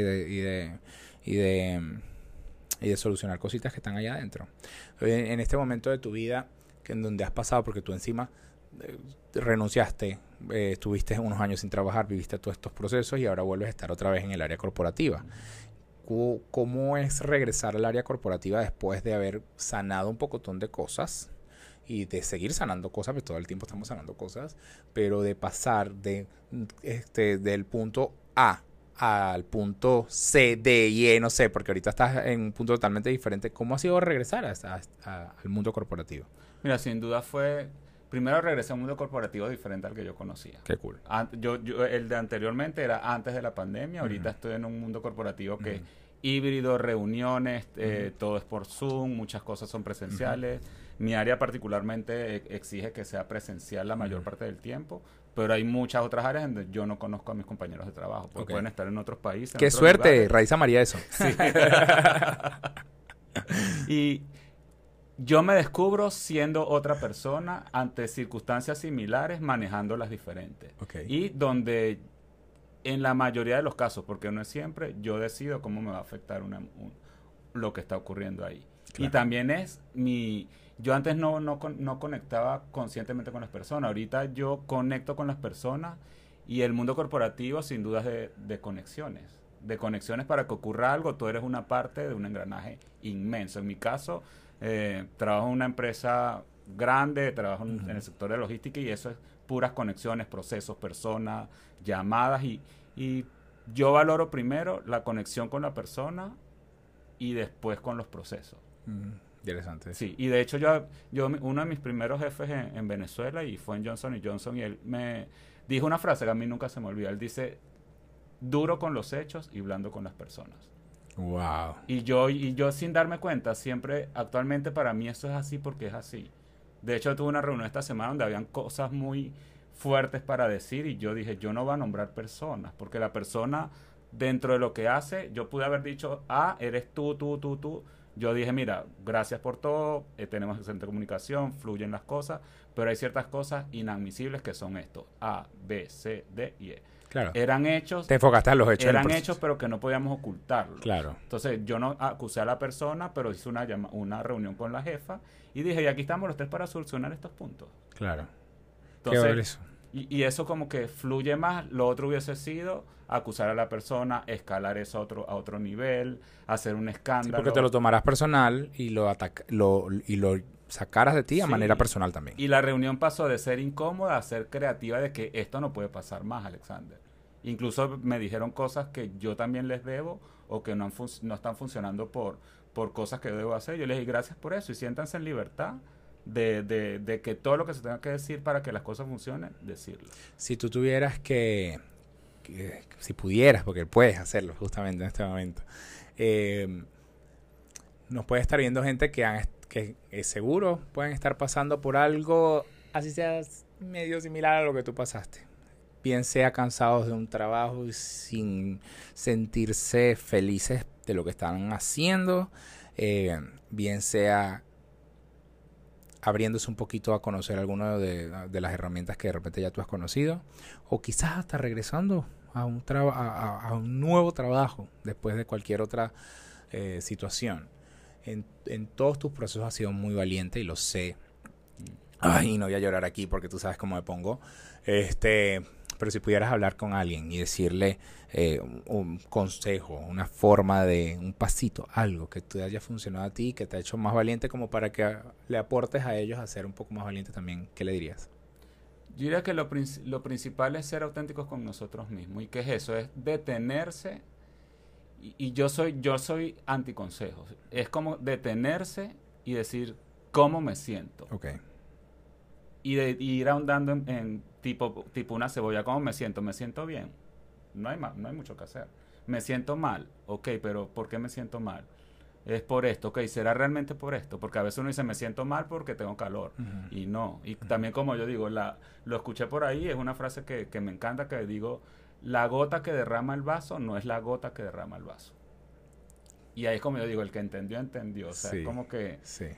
de solucionar cositas que están allá adentro. En este momento de tu vida en donde has pasado, porque tú encima renunciaste, estuviste unos años sin trabajar, viviste todos estos procesos y ahora vuelves a estar otra vez en el área corporativa. ¿Cómo es regresar al área corporativa después de haber sanado un pocotón de cosas y de seguir sanando cosas, porque todo el tiempo estamos sanando cosas, pero de pasar del punto A al punto C, D y E, no sé, porque ahorita estás en un punto totalmente diferente? ¿Cómo ha sido regresar al mundo corporativo? Mira, sin duda fue primero regresé a un mundo corporativo diferente al que yo conocía. Qué cool. El de anteriormente era antes de la pandemia, ahorita estoy en un mundo corporativo que es híbrido, reuniones, todo es por Zoom, muchas cosas son presenciales. Mi área particularmente exige que sea presencial la mayor parte del tiempo, pero hay muchas otras áreas donde yo no conozco a mis compañeros de trabajo, porque pueden estar en otros países. ¡Qué suerte! Lugares. Raiza María eso. Sí. Y yo me descubro siendo otra persona ante circunstancias similares, manejándolas diferentes. Y donde, en la mayoría de los casos, porque no es siempre, yo decido cómo me va a afectar lo que está ocurriendo ahí. Claro. Y también es yo antes no conectaba conscientemente con las personas. Ahorita yo conecto con las personas y el mundo corporativo sin duda es de conexiones. De conexiones para que ocurra algo. Tú eres una parte de un engranaje inmenso. En mi caso, trabajo en una empresa grande, trabajo en el sector de logística y eso es puras conexiones, procesos, personas, llamadas y yo valoro primero la conexión con la persona y después con los procesos. Interesante. Sí, y de hecho yo uno de mis primeros jefes en Venezuela y fue en Johnson & Johnson y él me dijo una frase que a mí nunca se me olvida. Él dice, duro con los hechos y blando con las personas. Wow. Y yo sin darme cuenta, siempre, actualmente para mí eso es así porque es así. De hecho tuve una reunión esta semana donde habían cosas muy fuertes para decir y yo dije, yo no voy a nombrar personas, porque la persona dentro de lo que hace, yo pude haber dicho, eres tú. Yo dije, mira, gracias por todo, tenemos excelente comunicación, fluyen las cosas, pero hay ciertas cosas inadmisibles que son esto, A, B, C, D y E. Claro. Eran hechos. Te enfocaste en los hechos. Eran hechos, pero que no podíamos ocultarlos. Claro. Entonces, yo no acusé a la persona, pero hice una reunión con la jefa y dije, y aquí estamos los tres para solucionar estos puntos. Claro. Entonces, y eso como que fluye más. Lo otro hubiese sido acusar a la persona, escalar eso a otro nivel, hacer un escándalo. Sí, porque te lo tomarás personal y lo sacaras de ti a manera personal también. Y la reunión pasó de ser incómoda a ser creativa de que esto no puede pasar más, Alexander. Incluso me dijeron cosas que yo también les debo o que no están funcionando por cosas que yo debo hacer. Yo les dije gracias por eso y siéntanse en libertad de que todo lo que se tenga que decir para que las cosas funcionen, decirlo. Si tú tuvieras si pudieras, porque puedes hacerlo justamente en este momento, nos puede estar viendo gente que seguro pueden estar pasando por algo, así sea medio similar a lo que tú pasaste. Bien sea cansados de un trabajo y sin sentirse felices de lo que están haciendo, bien sea abriéndose un poquito a conocer alguna de las herramientas que de repente ya tú has conocido, o quizás hasta regresando a un nuevo trabajo después de cualquier otra situación. En todos tus procesos has sido muy valiente y lo sé. Ay, no voy a llorar aquí porque tú sabes cómo me pongo. Pero si pudieras hablar con alguien y decirle un consejo, una forma un pasito, algo que te haya funcionado a ti, que te ha hecho más valiente como para que le aportes a ellos a ser un poco más valiente también, ¿qué le dirías? Yo diría que lo principal es ser auténticos con nosotros mismos. ¿Y qué es eso? Es detenerse. Y yo soy anticonsejos. Es como detenerse y decir cómo me siento. Okay. Y ir ahondando en tipo una cebolla. ¿Cómo me siento? ¿Me siento bien? No hay mucho que hacer. ¿Me siento mal? Ok, pero ¿por qué me siento mal? Es por esto. Ok, ¿será realmente por esto? Porque a veces uno dice, me siento mal porque tengo calor. Y no. Y también, como yo digo, lo escuché por ahí, es una frase que me encanta, que digo, la gota que derrama el vaso no es la gota que derrama el vaso. Y ahí es como yo digo, el que entendió, entendió. O sea, es como que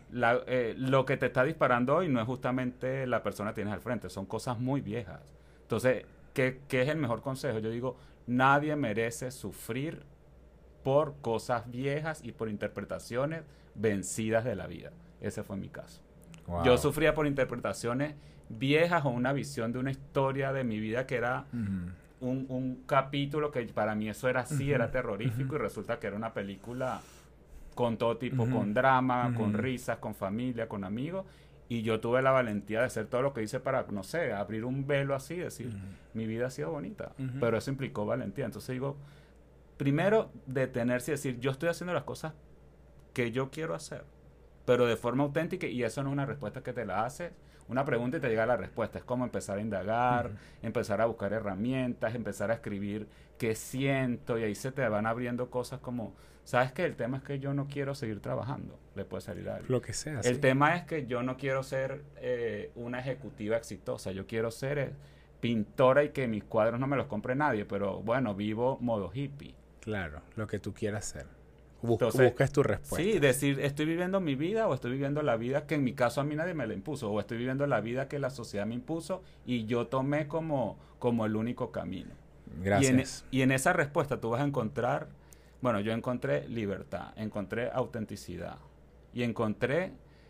lo que te está disparando hoy no es justamente la persona que tienes al frente, son cosas muy viejas. Entonces, ¿qué es el mejor consejo? Yo digo, nadie merece sufrir por cosas viejas y por interpretaciones vencidas de la vida. Ese fue mi caso. Wow. Yo sufría por interpretaciones viejas o una visión de una historia de mi vida que era un capítulo que para mí eso era así, era terrorífico y resulta que era una película con todo tipo, con drama, con risas, con familia, con amigos. Y yo tuve la valentía de hacer todo lo que hice para, no sé, abrir un velo así, decir, mi vida ha sido bonita. Pero eso implicó valentía. Entonces digo, primero detenerse y decir, yo estoy haciendo las cosas que yo quiero hacer. pero de forma auténtica, y eso no es una respuesta que te la haces, una pregunta y te llega la respuesta. Es como empezar a indagar, empezar a buscar herramientas, empezar a escribir qué siento, y ahí se te van abriendo cosas como, ¿sabes qué? El tema es que yo no quiero seguir trabajando. Le puede salir a alguien. Lo que sea. El tema es que yo no quiero ser una ejecutiva exitosa. Yo quiero ser pintora y que mis cuadros no me los compre nadie, pero bueno, vivo modo hippie. Claro, lo que tú quieras hacer. Entonces, buscas tu respuesta. Sí, decir, estoy viviendo mi vida o estoy viviendo la vida que en mi caso a mí nadie me la impuso, o estoy viviendo la vida que la sociedad me impuso y yo tomé como el único camino. Gracias. Y en esa respuesta tú vas a encontrar, bueno, yo encontré libertad, encontré autenticidad y encontré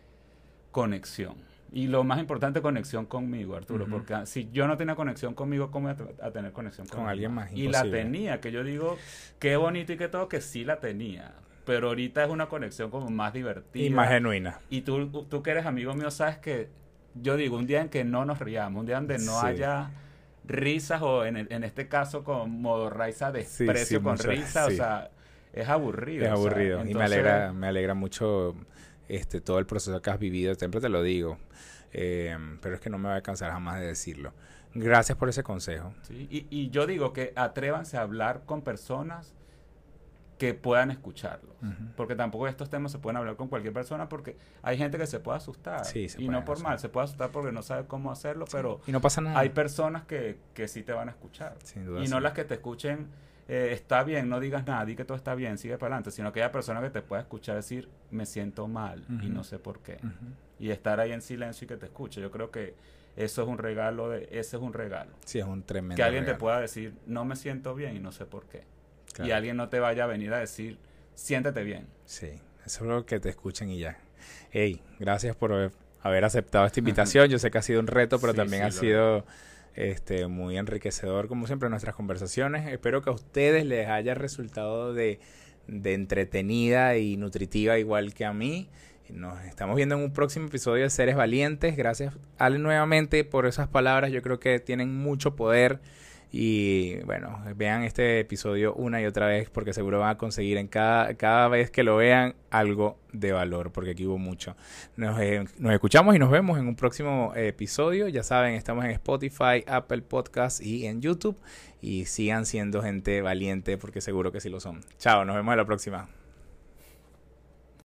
conexión. Y lo más importante, conexión conmigo, Arturo, porque si yo no tenía conexión conmigo, ¿cómo voy a tener conexión con alguien más? Y la tenía, que yo digo, qué bonito y que todo, que sí la tenía. Pero ahorita es una conexión como más divertida. Y más genuina. Y tú que eres amigo mío, sabes que yo digo, un día en que no nos riamos, un día donde no haya risas, o en este caso con modo risa, desprecio con risa, o sea, es aburrido. Es aburrido. Entonces, y me alegra mucho todo el proceso que has vivido, siempre te lo digo. Pero es que no me voy a cansar jamás de decirlo. Gracias por ese consejo. Sí, y yo digo que atrévanse a hablar con personas que puedan escucharlos. Porque tampoco estos temas se pueden hablar con cualquier persona, porque hay gente que se puede asustar. Sí, y no por mal, se puede asustar porque no sabe cómo hacerlo, pero y no pasa nada. Hay personas que sí te van a escuchar. Sin duda, y no las que te escuchen, está bien, no digas nada, di que todo está bien, sigue para adelante, sino que haya personas que te pueda escuchar decir, me siento mal y no sé por qué. Y estar ahí en silencio y que te escuche. Yo creo que eso es un regalo, ese es un regalo. Sí, es un tremendo que alguien regalo. Te pueda decir, no me siento bien y no sé por qué. Claro. Y alguien no te vaya a venir a decir, siéntete bien. Sí, eso es lo que te escuchen y ya. Hey, gracias por haber aceptado esta invitación. Yo sé que ha sido un reto, pero también ha sido muy enriquecedor, como siempre, nuestras conversaciones. Espero que a ustedes les haya resultado de entretenida y nutritiva, igual que a mí. Nos estamos viendo en un próximo episodio de Seres Valientes. Gracias, Ale, nuevamente por esas palabras. Yo creo que tienen mucho poder. Y bueno, vean este episodio una y otra vez, porque seguro van a conseguir en cada vez que lo vean algo de valor, porque aquí hubo mucho. Nos escuchamos y nos vemos en un próximo episodio. Ya saben, estamos en Spotify, Apple Podcasts y en YouTube. Y sigan siendo gente valiente, porque seguro que sí lo son. Chao, nos vemos en la próxima.